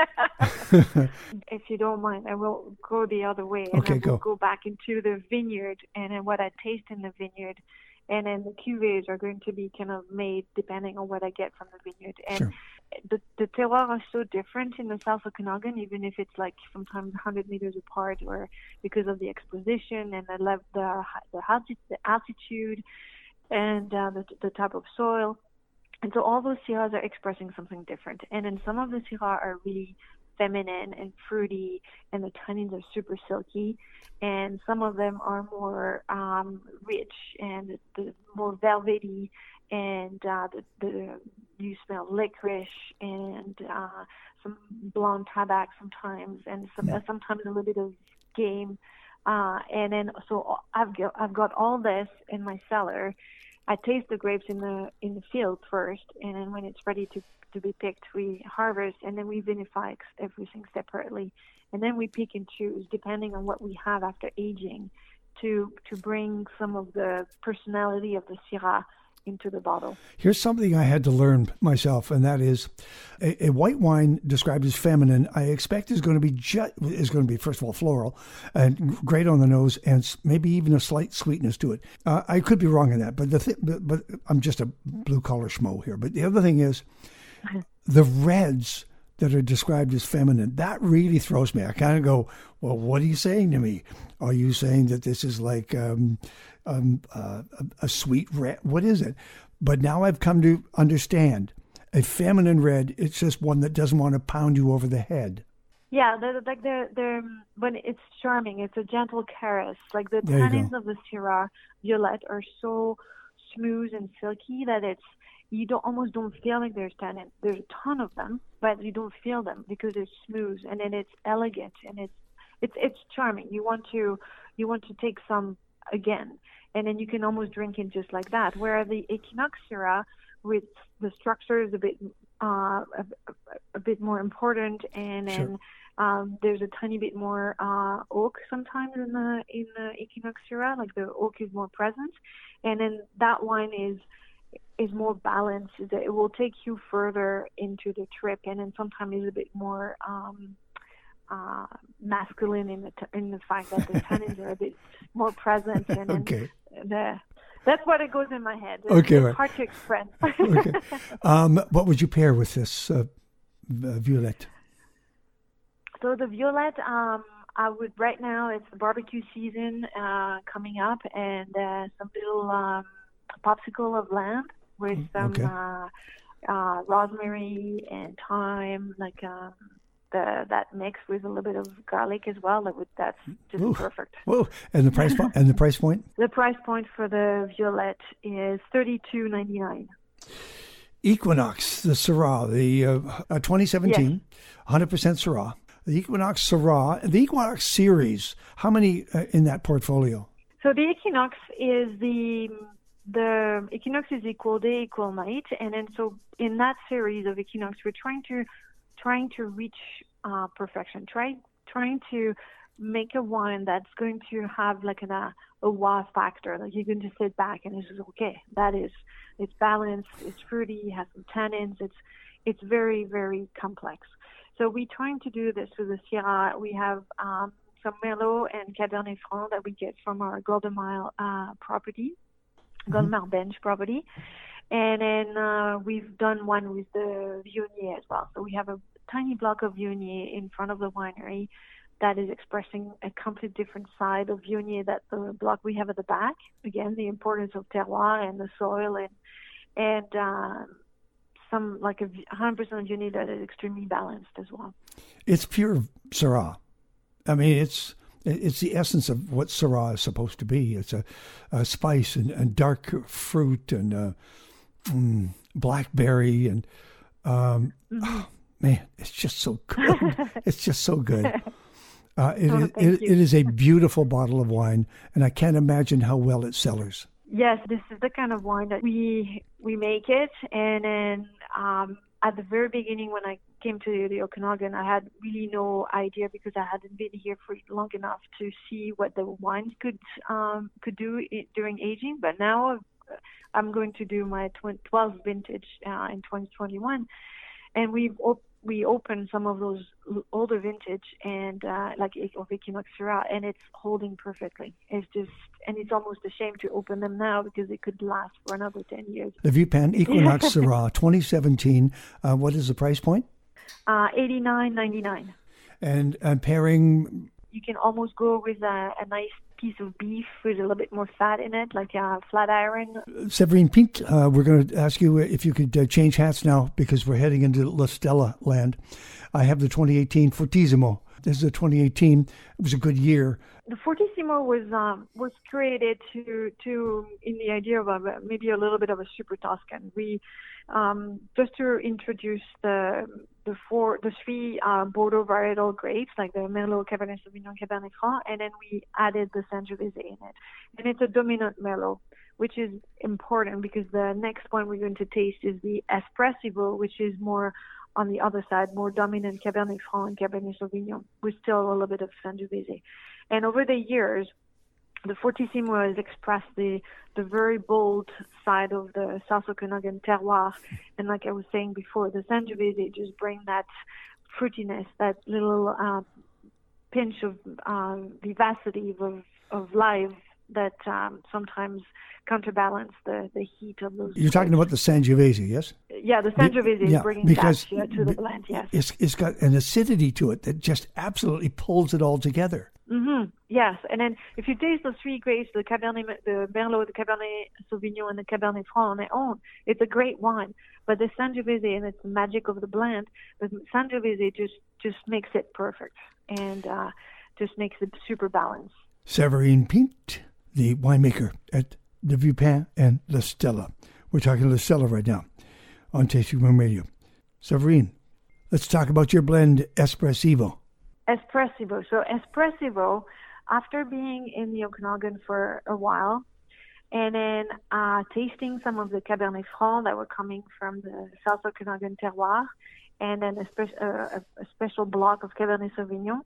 if you don't mind, I will go the other way and okay, I will go. go back into the vineyard and then what I taste in the vineyard, and then the cuvées are going to be kind of made depending on what I get from the vineyard. And sure. the, the terroirs are so different in the South Okanagan, even if it's like sometimes one hundred meters apart, or because of the exposition and the lev- the the, alti- the altitude and uh, the the type of soil. And so all those Syrahs are expressing something different. And then some of the Syrahs are really feminine and fruity, and the tannins are super silky. And some of them are more um, rich and the, the more velvety, and uh, the, the you smell licorice and uh, some blonde tabac sometimes, and some, uh, sometimes a little bit of game. Uh, and then so I've got, I've got all this in my cellar. I taste the grapes in the in the field first, and then when it's ready to, to be picked, we harvest, and then we vinify everything separately, and then we pick and choose depending on what we have after aging, to to bring some of the personality of the Syrah into the bottle. Here's something I had to learn myself, and that is a, a white wine described as feminine, I expect is going to be ju- is going to be, first of all, floral and great on the nose, and maybe even a slight sweetness to it. Uh, I could be wrong in that, but the th- but, but I'm just a blue-collar schmo here. But the other thing is the reds that are described as feminine, that really throws me. I kind of go, well, what are you saying to me? Are you saying that this is like um, um, uh, a, a sweet red? What is it? But now I've come to understand a feminine red, it's just one that doesn't want to pound you over the head. Yeah, they're, like they're, they're, when it's charming, it's a gentle caress. Like the There you tannins go. of the Syrah Violette are so smooth and silky that it's, you don't almost don't feel like there's tannins. There's a ton of them, but you don't feel them because it's smooth and then it's elegant and it's it's it's charming. You want to you want to take some again, and then you can almost drink it just like that. Where the Equinox Syrah, with the structure is a bit uh, a, a bit more important, and then Sure. um, there's a tiny bit more uh, oak sometimes in the in the Equinox Syrah. Like the oak is more present, and then that wine is. is more balanced. It will take you further into the trip, and then sometimes it's a bit more um, uh, masculine in the t- in the fact that the tannins are a bit more present. And then Okay. the that's what it goes in my head. It's, Okay, it's right. hard to express. Okay. Um, what would you pair with this uh, uh, Violette? So the Violette, um, I would right now. It's the barbecue season uh, coming up, and uh, some little um, popsicle of lamb with some Okay. uh, uh, rosemary and thyme, like um, the that mix with a little bit of garlic as well. That would that's just Ooh. perfect. Whoa! And the price point? And the price point? The price point for the Violette is thirty-two ninety-nine. Equinox, the Syrah, the uh, uh, twenty seventeen, one hundred percent Syrah. The Equinox Syrah, the Equinox series. How many uh, in that portfolio? So the Equinox is the the Equinox is equal day, equal night, and then so in that series of Equinox, we're trying to trying to reach uh, perfection. Try trying to make a wine that's going to have like an, a a wow factor. Like you can just sit back and it's just okay. That is, it's balanced, it's fruity, it has some tannins. It's it's very very complex. So we're trying to do this with the Syrah. We have um, some Merlot and Cabernet Franc that we get from our Golden Mile uh, property. Golden Mile Bench property, and then uh, we've done one with the Viognier as well. So we have a tiny block of Viognier in front of the winery that is expressing a complete different side of Viognier that the block we have at the back. Again, the importance of terroir and the soil, and and uh, some like a one hundred percent Viognier that is extremely balanced as well. It's pure Syrah. I mean, it's it's the essence of what Syrah is supposed to be. It's a, a spice and, and dark fruit and uh, mm, blackberry and um, mm-hmm. oh, man, it's just so good. It's just so good. Uh, it, oh, it, it, it is a beautiful bottle of wine, and I can't imagine how well it sellers. Yes, this is the kind of wine that we we make it, and then um, at the very beginning when I came to the Okanagan, I had really no idea because I hadn't been here for long enough to see what the wines could um, could do it during aging. But now I'm going to do my twelfth vintage uh, in twenty twenty-one, and we've op- we opened some of those older vintage and uh, like of Equinox Syrah, and it's holding perfectly. It's just, and it's almost a shame to open them now because it could last for another ten years. The Vipan Equinox Syrah twenty seventeen. Uh, what is the price point? Uh, eighty-nine ninety-nine. And uh, pairing. You can almost go with a, a nice piece of beef with a little bit more fat in it, like a flat iron. Séverine Pinte, uh, we're going to ask you if you could uh, change hats now because we're heading into La Stella land. I have the twenty eighteen Fortissimo. This is the twenty eighteen. It was a good year. The Fortissimo was um, was created to to in the idea of a, maybe a little bit of a super Tuscan. We um, just to introduce the the four the three uh, Bordeaux varietal grapes like the Merlot, Cabernet Sauvignon, Cabernet Franc, and then we added the Sangiovese in it. And it's a dominant Merlot, which is important because the next one we're going to taste is the Espressivo, which is more on the other side, more dominant Cabernet Franc and Cabernet Sauvignon with still a little bit of Sangiovese. And over the years, the Fortissimo has expressed the the very bold side of the South Okanagan terroir, and like I was saying before, the Sangiovese just bring that fruitiness, that little uh, pinch of uh, vivacity of of life that um, sometimes counterbalance the, the heat of those. You're talking about the Sangiovese, yes? Yeah, the Sangiovese is yeah, bringing because that to, to the blend, yes. It's, it's got an acidity to it that just absolutely pulls it all together. Mm-hmm. Yes, and then if you taste the three grapes, the Cabernet, the Merlot, the Cabernet Sauvignon, and the Cabernet Franc on their own, it's a great wine. But the Sangiovese, and it's the magic of the blend, the Sangiovese just, just makes it perfect and uh, just makes it super balanced. Séverine Pinte, the winemaker at Le Vieux Pin and La Stella. We're talking La Stella right now on Tasting Room Radio. Séverine, let's talk about your blend Espressivo. Espressivo. So Espressivo, after being in the Okanagan for a while, and then uh, tasting some of the Cabernet Franc that were coming from the South Okanagan terroir, and then a, spe- uh, a special block of Cabernet Sauvignon,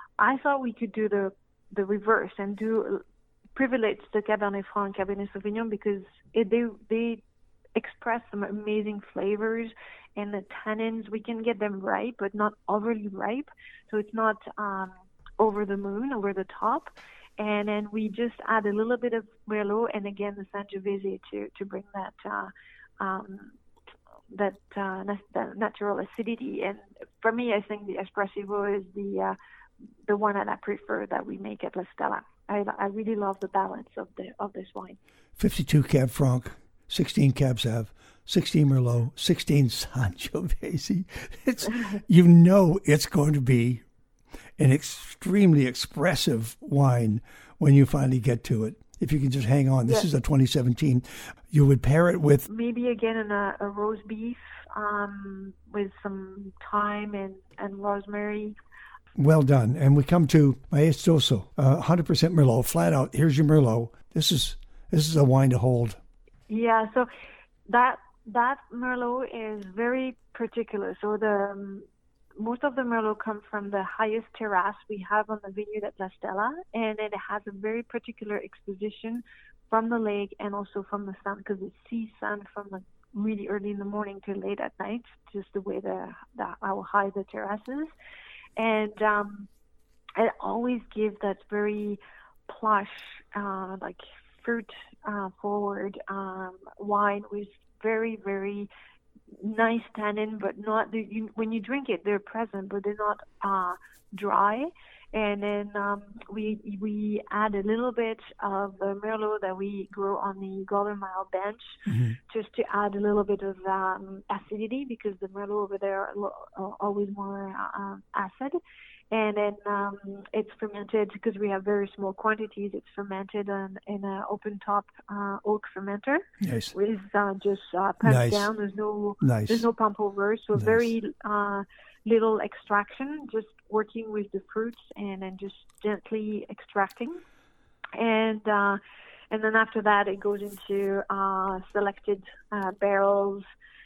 I thought we could do the the reverse and do privilege the Cabernet Franc and Cabernet Sauvignon because it, they they express some amazing flavors, and the tannins, we can get them ripe but not overly ripe, so it's not um, over the moon, over the top. And then we just add a little bit of Merlot and again the Sangiovese to to bring that uh, um, that, uh, that natural acidity. And for me, I think the Espressivo is the uh, the one that I prefer that we make at La Stella. I, I really love the balance of the of this wine. fifty-two Cab Franc, sixteen Cab Sav, sixteen Merlot, sixteen Sangiovese. It's, you know it's going to be an extremely expressive wine when you finally get to it. If you can just hang on. This yes. is a twenty seventeen. You would pair it with... Maybe again in a, a roast beef um, with some thyme and, and rosemary. Well done. And we come to Maestoso, uh, one hundred percent Merlot, flat out. Here's your Merlot. This is this is a wine to hold. Yeah, so that that Merlot is very particular. So the um, most of the Merlot come from the highest terrace we have on the vineyard at La Stella, and it has a very particular exposition from the lake and also from the sun, because it sees sun from the really early in the morning to late at night, just the way the, the how high the terrace is. And um, it always gives that very plush, uh, like fruit uh, forward um, wine with very, very nice tannin, but not the, you, when you drink it, they're present, but they're not uh, dry. And then um, we we add a little bit of the Merlot that we grow on the Golden Mile bench, mm-hmm. just to add a little bit of um, acidity, because the Merlot over there are always more uh, acid. And then um, it's fermented, because we have very small quantities. It's fermented on, in an open top uh, oak fermenter. Nice. With uh, just uh, pumped nice. down. There's no nice. there's no pump over, so nice. very uh, little extraction. Just working with the fruits and then just gently extracting. And uh, and then after that, it goes into uh, selected uh, barrels.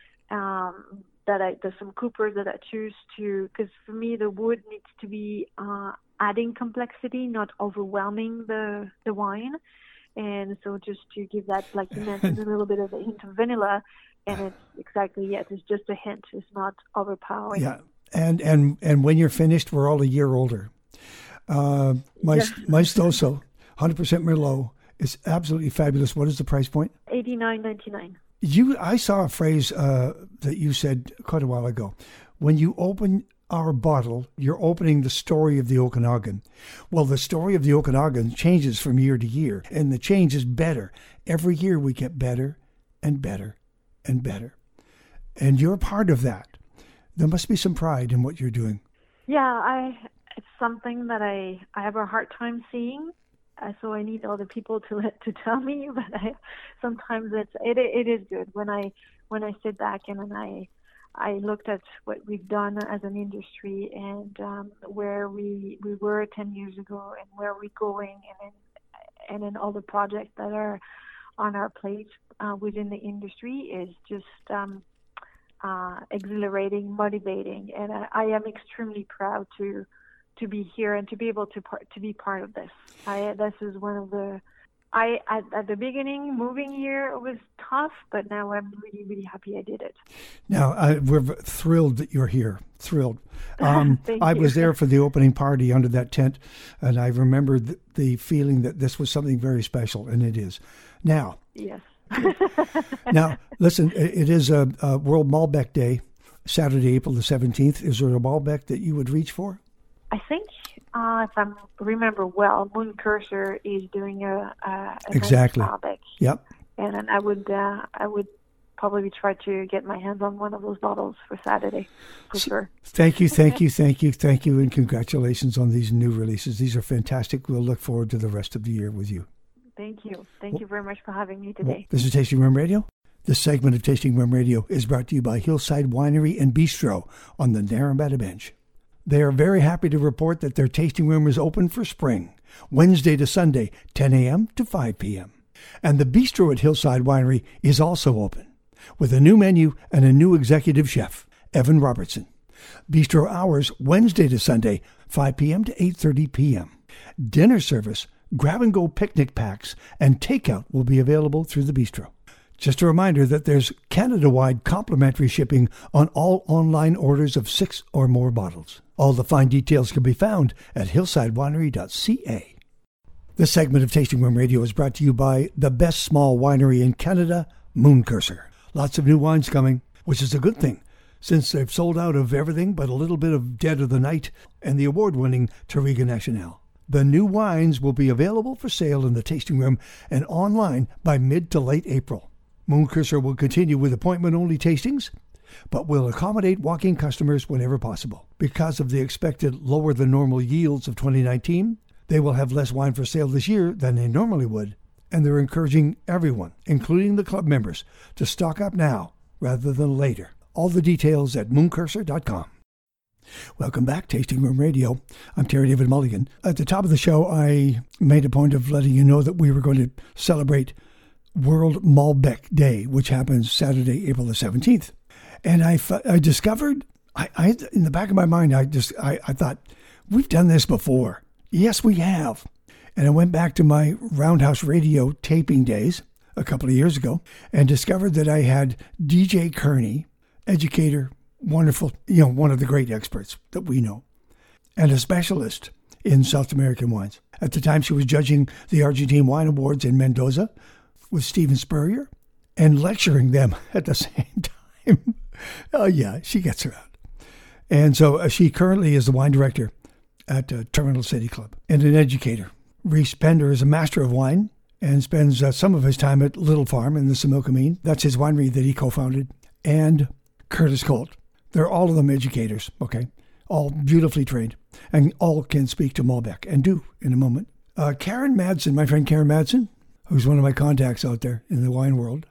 Um, that I, there's some coopers that I choose to, because for me the wood needs to be uh, adding complexity, not overwhelming the, the wine. And so just to give that, like you mentioned, a little bit of a hint of vanilla, and it's exactly, yes, it's just a hint. It's not overpowering. Yeah, and and, and when you're finished, we're all a year older. Uh, my yeah. Maestoso, one hundred percent Merlot, is absolutely fabulous. What is the price point? eighty-nine ninety-nine. You, I saw a phrase uh, that you said quite a while ago. When you open our bottle, you're opening the story of the Okanagan. Well, the story of the Okanagan changes from year to year, and the change is better. Every year we get better and better and better. And you're part of that. There must be some pride in what you're doing. Yeah, I. It's something that I, I have a hard time seeing. Uh, so I need other people to let, to tell me, but I, sometimes it's it it is good when I when I sit back and then I I looked at what we've done as an industry and um, where we we were ten years ago and where we're going, and then and then all the projects that are on our plate uh, within the industry is just um, uh, exhilarating, motivating, and I, I am extremely proud to to be here and to be able to part, to be part of this. I this is one of the I at, at the beginning moving here was tough, but now I'm really really happy I did it. Now uh, we're thrilled that you're here. Thrilled. Um, Thank I you. was there for the opening party under that tent, and I remember the, the feeling that this was something very special, and it is. Now, Yes. now listen. It, it is a, a World Malbec Day, Saturday, April the seventeenth. Is there a Malbec that you would reach for? I think, uh, if I remember well, Moon Cursor is doing a, a, a Exactly. nice Malbec. Yep. And then I would, uh, I would probably try to get my hands on one of those bottles for Saturday, for sure. Thank you, thank you, thank you, thank you, and congratulations on these new releases. These are fantastic. We'll look forward to the rest of the year with you. Thank you. Thank you very much for having me Well, today. this is Tasting Room Radio. This segment of Tasting Room Radio is brought to you by Hillside Winery and Bistro on the Naramata Bench. They are very happy to report that their tasting room is open for spring, Wednesday to Sunday, ten a.m. to five p.m. And the bistro at Hillside Winery is also open, with a new menu and a new executive chef, Evan Robertson. Bistro hours, Wednesday to Sunday, five p.m. to eight thirty p.m. Dinner service, grab-and-go picnic packs, and takeout will be available through the bistro. Just a reminder that there's Canada-wide complimentary shipping on all online orders of six or more bottles. All the fine details can be found at hillside winery dot c a. This segment of Tasting Room Radio is brought to you by the best small winery in Canada, Moon Cursor. Lots of new wines coming, which is a good thing, since they've sold out of everything but a little bit of Dead of the Night and the award-winning Touriga Nacional. The new wines will be available for sale in the tasting room and online by mid to late April. Moon Cursor will continue with appointment-only tastings, but will accommodate walk-in customers whenever possible. Because of the expected lower-than-normal yields of twenty nineteen, they will have less wine for sale this year than they normally would, and they're encouraging everyone, including the club members, to stock up now rather than later. All the details at moon cursor dot com. Welcome back, Tasting Room Radio. I'm Terry David Mulligan. At the top of the show, I made a point of letting you know that we were going to celebrate World Malbec Day, which happens Saturday, April the seventeenth. And I, I discovered, I, I in the back of my mind, I just I, I thought, we've done this before. Yes, we have. And I went back to my Roundhouse Radio taping days a couple of years ago and discovered that I had D J Kearney, educator, wonderful, you know, one of the great experts that we know, and a specialist in South American wines. At the time, she was judging the Argentine Wine Awards in Mendoza with Stephen Spurrier and lecturing them at the same time. Oh, yeah, she gets around. And so uh, she currently is the wine director at uh, Terminal City Club and an educator. Reese Pender is a master of wine and spends uh, some of his time at Little Farm in the Similkameen. That's his winery that he co-founded. And Curtis Colt. They're all of them educators, okay? All beautifully trained. And all can speak to Malbec, and do in a moment. Uh, Karen Madsen, my friend Karen Madsen, who's one of my contacts out there in the wine world,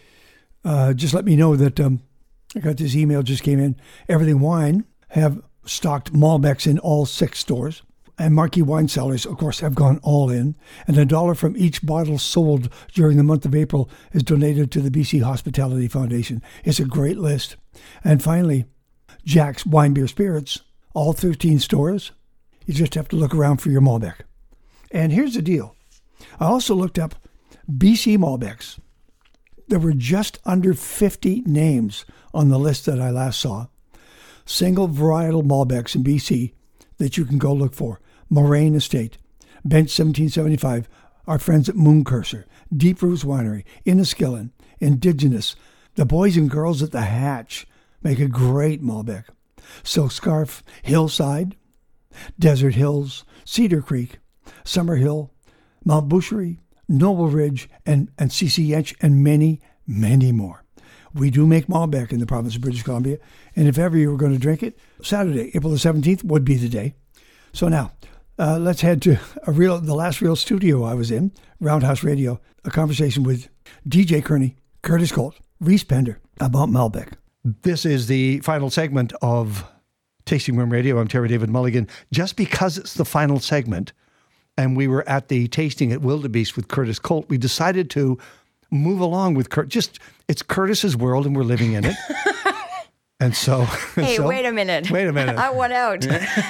uh, just let me know that um, I got this email just came in. Everything Wine have stocked Malbecs in all six stores. And Marquee Wine Cellars, of course, have gone all in. And a dollar from each bottle sold during the month of April is donated to the B C Hospitality Foundation. It's a great list. And finally, Jack's Wine Beer Spirits, all thirteen stores. You just have to look around for your Malbec. And here's the deal. I also looked up B C Malbecs. There were just under fifty names on the list that I last saw. Single varietal Malbecs in B C that you can go look for. Moraine Estate, Bench seventeen seventy-five, our friends at Moon Cursor, Deep Roots Winery, Inniskillen, Indigenous, the boys and girls at the Hatch make a great Malbec. Silk Scarf, Hillside, Desert Hills, Cedar Creek, Summer Hill, Mount Boucherie, Noble Ridge, and, and C C H, and many, many more. We do make Malbec in the province of British Columbia, and if ever you were going to drink it, Saturday, April the seventeenth, would be the day. So now, uh, let's head to a real, the last real studio I was in, Roundhouse Radio, a conversation with D J Kearney, Curtis Colt, Reese Pender about Malbec. This is the final segment of Tasting Room Radio. I'm Terry David Mulligan. Just because it's the final segment, and we were at the tasting at Wildebeest with Curtis Colt, we decided to move along with Curtis. Just, it's Curtis's world, and we're living in it. And so, hey, so, wait a minute. Wait a minute. I want out.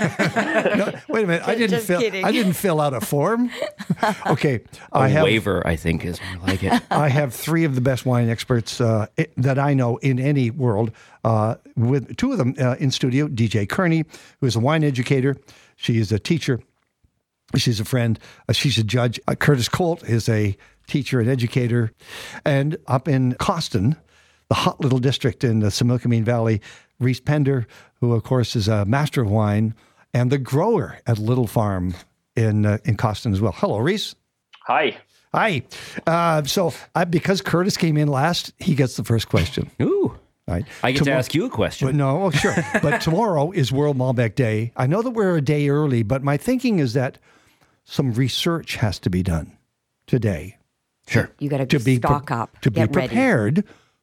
no, wait a minute. I didn't Just fill. kidding. I didn't fill out a form. Okay, A I have waiver, I think, is more like it. I have three of the best wine experts uh, i- that I know in any world. Uh, with two of them uh, in studio, D J Kearney, who is a wine educator. She is a teacher. She's a friend. Uh, she's a judge. Uh, Curtis Colt is a teacher and educator. And up in Coston, the hot little district in the Similkameen Valley, Reese Pender, who, of course, is a master of wine and the grower at Little Farm in uh, in Coston as well. Hello, Reese. Hi. Hi. Uh, so uh, because Curtis came in last, he gets the first question. Ooh. Right. I get to Tomor- ask you a question. But no, oh, sure. But tomorrow is World Malbec Day. I know that we're a day early, but my thinking is that some research has to be done today Sure. You got to to be pre- stock up. to be get ready. prepared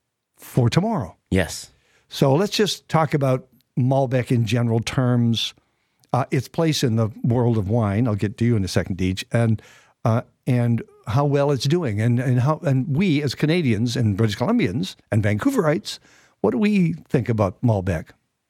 for tomorrow. Yes. So let's just talk about Malbec in general terms, uh, its place in the world of wine. I'll get to you in a second, Deej, and uh, and how well it's doing, and and how and we as Canadians and British Columbians and Vancouverites, what do we think about Malbec?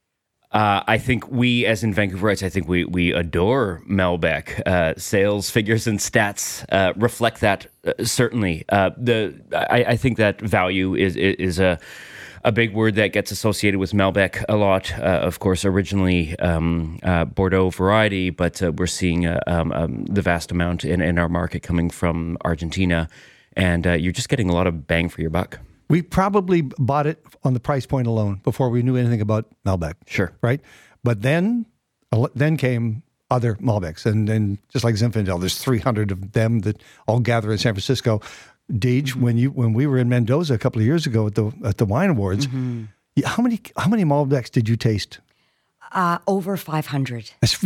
Uh, I think we, as in Vancouverites, I think we we adore Malbec. Uh, sales figures and stats uh, reflect that uh, certainly. Uh, the I, I think that value is is a a big word that gets associated with Malbec a lot. Uh, of course, originally um, uh, Bordeaux variety, but uh, we're seeing uh, um, um, the vast amount in, in our market coming from Argentina, and uh, you're just getting a lot of bang for your buck. We probably bought it on the price point alone before we knew anything about Malbec. Sure. Right? But then then came other Malbecs. And, and just like Zinfandel, there's three hundred of them that all gather in San Francisco. Deej, mm-hmm. when you when we were in Mendoza a couple of years ago at the at the Wine Awards, mm-hmm. yeah, how many how many Malbecs did you taste? Uh, over five hundred. That's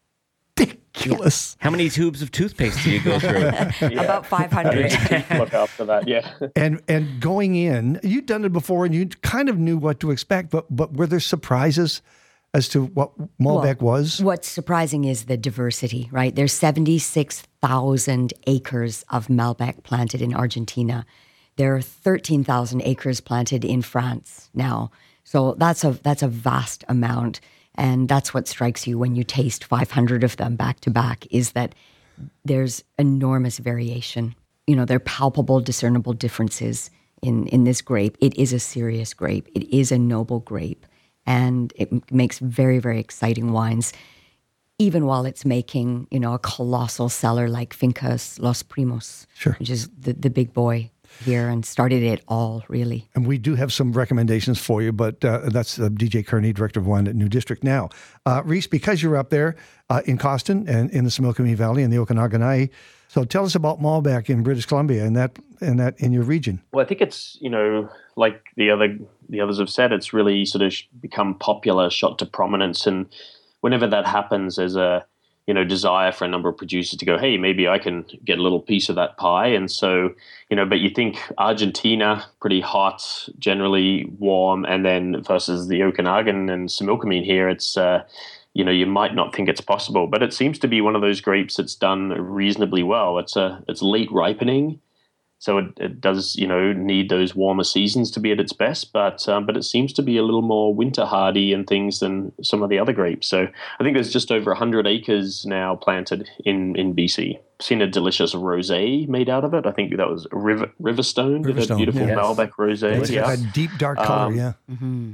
ridiculous. How many tubes of toothpaste do you go through? Yeah. About five hundred. Look after that, yeah. And and going in, you'd done it before and you kind of knew what to expect, but but were there surprises as to what Malbec Well, was? What's surprising is the diversity, right? There's seventy-six thousand acres of Malbec planted in Argentina. There are thirteen thousand acres planted in France now. So that's a that's a vast amount. And that's what strikes you when you taste five hundred of them back to back, is that there's enormous variation. You know, there are palpable, discernible differences in, in this grape. It is a serious grape. It is a noble grape. And it makes very, very exciting wines, even while it's making, you know, a colossal seller like Fincas Los Primos, Sure. which is the, the big boy here and started it all, really. And we do have some recommendations for you, but uh, that's uh, D J Kearney, Director of Wine at New District now. Uh, Reese, because you're up there uh, in Coston and in the Similkameen Valley and the Okanaganai, so tell us about Malbec in British Columbia and that and that in your region. Well, I think it's, you know, like the other the others have said, it's really sort of become popular, shot to prominence, and whenever that happens, there's a you know desire for a number of producers to go, hey, maybe I can get a little piece of that pie. And so, you know, but you think Argentina, pretty hot, generally warm, and then versus the Okanagan and Similkameen here, it's uh, you know, you might not think it's possible, but it seems to be one of those grapes that's done reasonably well. It's a it's late ripening. So it, it does, you know, need those warmer seasons to be at its best, but um, but it seems to be a little more winter hardy and things than some of the other grapes. So I think there's just over one hundred acres now planted in, in B C. Seen a delicious rosé made out of it. I think that was River, Riverstone, did a Riverstone, beautiful yes. Malbec rosé. It's Yeah. got a deep, dark color, Um, yeah. Mm-hmm.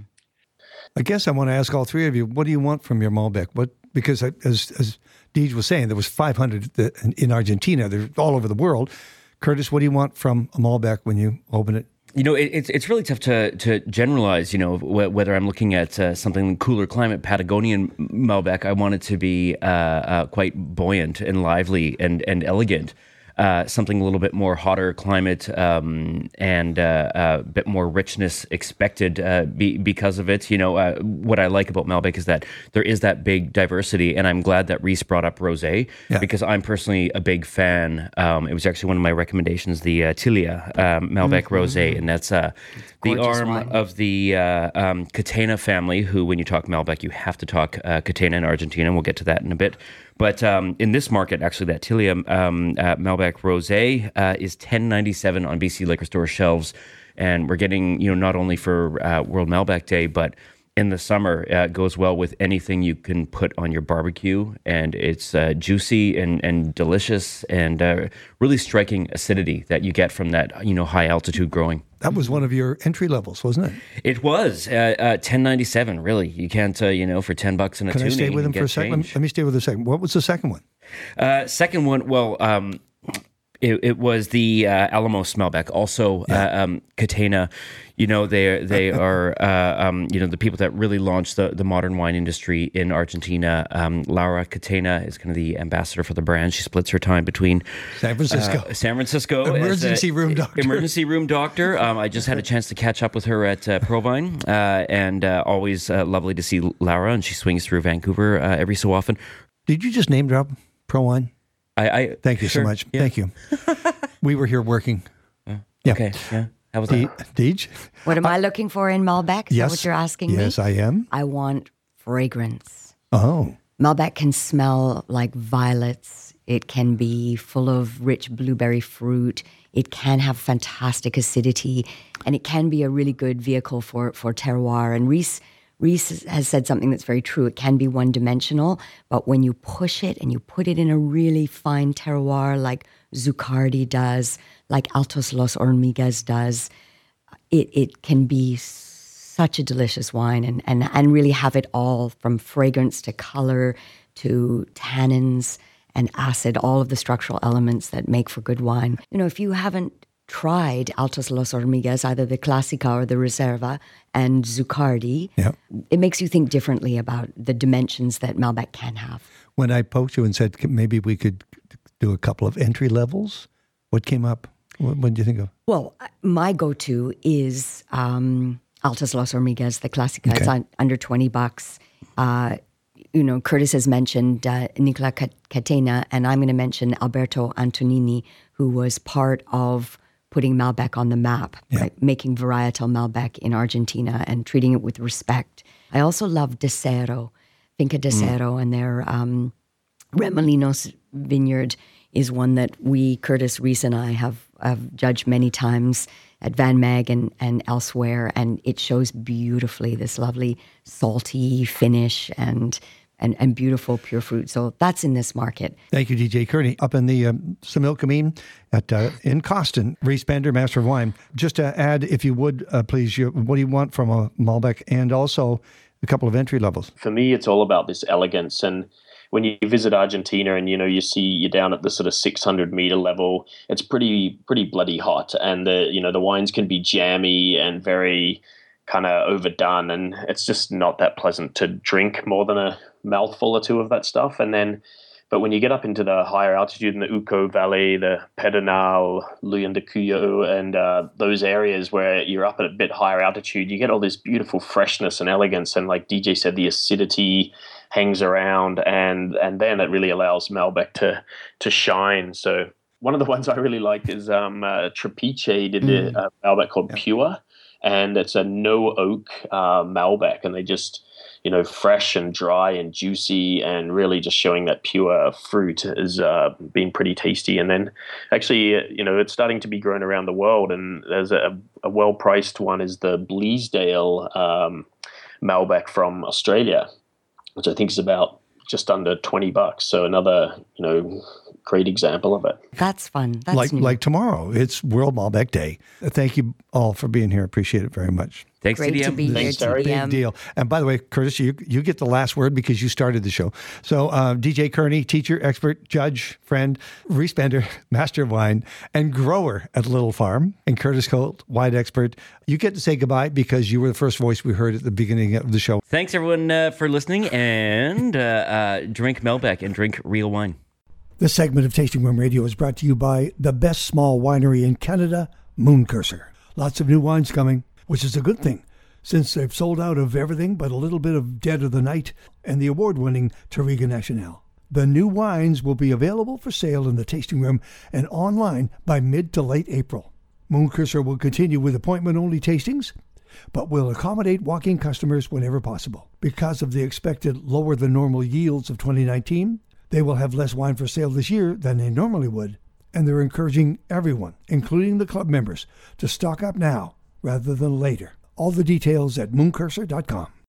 I guess I want to ask all three of you, what do you want from your Malbec? What Because I- as, as Deej was saying, there was five hundred in, in Argentina. They're all over the world. Curtis, what do you want from a Malbec when you open it? You know, it, it's it's really tough to to generalize. You know, wh- whether I'm looking at uh, something cooler climate, Patagonian Malbec, I want it to be uh, uh, quite buoyant and lively and and elegant. Uh, something a little bit more hotter climate um, and uh, a bit more richness expected uh, be, because of it. You know, uh, what I like about Malbec is that there is that big diversity, and I'm glad that Reese brought up rosé Yeah. because I'm personally a big fan. Um, it was actually one of my recommendations, the uh, Tilia um, Malbec Mm-hmm. rosé, and that's uh, the gorgeous arm wine. of the uh, um, Catena family, who, when you talk Malbec, you have to talk uh, Catena in Argentina, and we'll get to that in a bit. But um, in this market, actually, that Tilia um, uh, Malbec Rosé uh, is ten ninety-seven on B C liquor store shelves, and we're getting, you know, not only for uh, World Malbec Day, but in the summer. Uh, goes well with anything you can put on your barbecue, and it's uh, juicy and, and delicious, and uh, really striking acidity that you get from that, you know, high altitude growing. That was one of your entry levels, wasn't it? It was uh, uh, ten ninety-seven. Really, you can't, uh, you know, for ten bucks in a Can tuning. I stay with him for a second? Let me, let me stay with a second. What was the second one? Uh, second one, well, um, it, it was the uh, Alamos Malbec, also yeah. uh, um, Catena. You know, they they are uh, um, you know, the people that really launched the, the modern wine industry in Argentina. Um, Laura Catena is kind of the ambassador for the brand. She splits her time between San Francisco, uh, San Francisco, emergency a, room doctor. Emergency room doctor. Um, I just had a chance to catch up with her at uh, Provine, uh, and uh, always uh, lovely to see Laura. And she swings through Vancouver uh, every so often. Did you just name drop Provine? I, I thank you sure, so much. Yeah. Thank you. We were here working. Uh, yeah. Okay. Yeah. How was De- that? Deej? What am I looking for in Malbec? Is yes. that what you're asking yes, me? Yes, I am. I want fragrance. Oh. Malbec can smell like violets. It can be full of rich blueberry fruit. It can have fantastic acidity, and it can be a really good vehicle for, for terroir. And Reese, Reese has said something that's very true. It can be one-dimensional, but when you push it and you put it in a really fine terroir like Zuccardi does, like Altos Los Hormigas does, it, it can be such a delicious wine and, and, and really have it all from fragrance to color to tannins and acid, all of the structural elements that make for good wine. You know, if you haven't tried Altos Los Hormigas, either the Classica or the Reserva, and Zuccardi, yeah. it makes you think differently about the dimensions that Malbec can have. When I poked you and said maybe we could do a couple of entry levels, what came up? What, what did you think of? Well, my go-to is um, Altos Los Hormigas, the Classica. Okay. It's on, under twenty bucks. Uh, you know, Curtis has mentioned uh, Nicola Catena, and I'm going to mention Alberto Antonini, who was part of putting Malbec on the map, yeah. right? Making varietal Malbec in Argentina and treating it with respect. I also love Desero, Finca Desero, mm. and their um, Remolinos vineyard is one that we, Curtis, Reese, and I have, have judged many times at Van Meg and, and elsewhere, and it shows beautifully this lovely salty finish and and, and beautiful pure fruit. So that's in this market. Thank you, D J Kearney. Up in the um, Similkameen at uh, in Costin, Reese Bender, Master of Wine. Just to add, if you would, uh, please, you, what do you want from a Malbec, and also a couple of entry levels? For me, it's all about this elegance. And when you visit Argentina and, you know, you see you're down at the sort of six hundred meter level, it's pretty, pretty bloody hot. And the, you know, the wines can be jammy and very kind of overdone. And it's just not that pleasant to drink more than a mouthful or two of that stuff. And then, but when you get up into the higher altitude in the Uco Valley, the Pedernal, Luyan de Cuyo, and uh, those areas where you're up at a bit higher altitude, you get all this beautiful freshness and elegance. And like D J said, the acidity hangs around, and and then it really allows Malbec to to shine. So one of the ones I really like is um, uh, Trapiche did mm. a uh, Malbec called yeah. Pure, and it's a no oak uh, Malbec, and they just, you know, fresh and dry and juicy, and really just showing that pure fruit is uh, being pretty tasty. And then actually, you know, it's starting to be grown around the world, and there's a, a well-priced one is the Bleasdale um, Malbec from Australia, which I think is about just under twenty bucks. So another, you know, great example of it. That's fun. That's like new. Like tomorrow, it's World Malbec Day. Thank you all for being here. Appreciate it very much. Thanks, Great T D M. to be Thanks, here, Terry. T D M. Big deal. And by the way, Curtis, you you get the last word because you started the show. So uh, D J Kearney, teacher, expert, judge, friend, Reese Bender, master of wine, and grower at Little Farm, and Curtis Colt, wine expert. You get to say goodbye because you were the first voice we heard at the beginning of the show. Thanks, everyone, uh, for listening, and uh, uh, drink Malbec and drink real wine. This segment of Tasting Room Radio is brought to you by the best small winery in Canada, Mooncurser. Lots of new wines coming, which is a good thing, since they've sold out of everything but a little bit of Dead of the Night and the award-winning Touriga Nacional. The new wines will be available for sale in the tasting room and online by mid to late April. Mooncurser will continue with appointment-only tastings, but will accommodate walk-in customers whenever possible. Because of the expected lower-than-normal yields of twenty nineteen, they will have less wine for sale this year than they normally would, and they're encouraging everyone, including the club members, to stock up now rather than later. All the details at mooncurser dot com.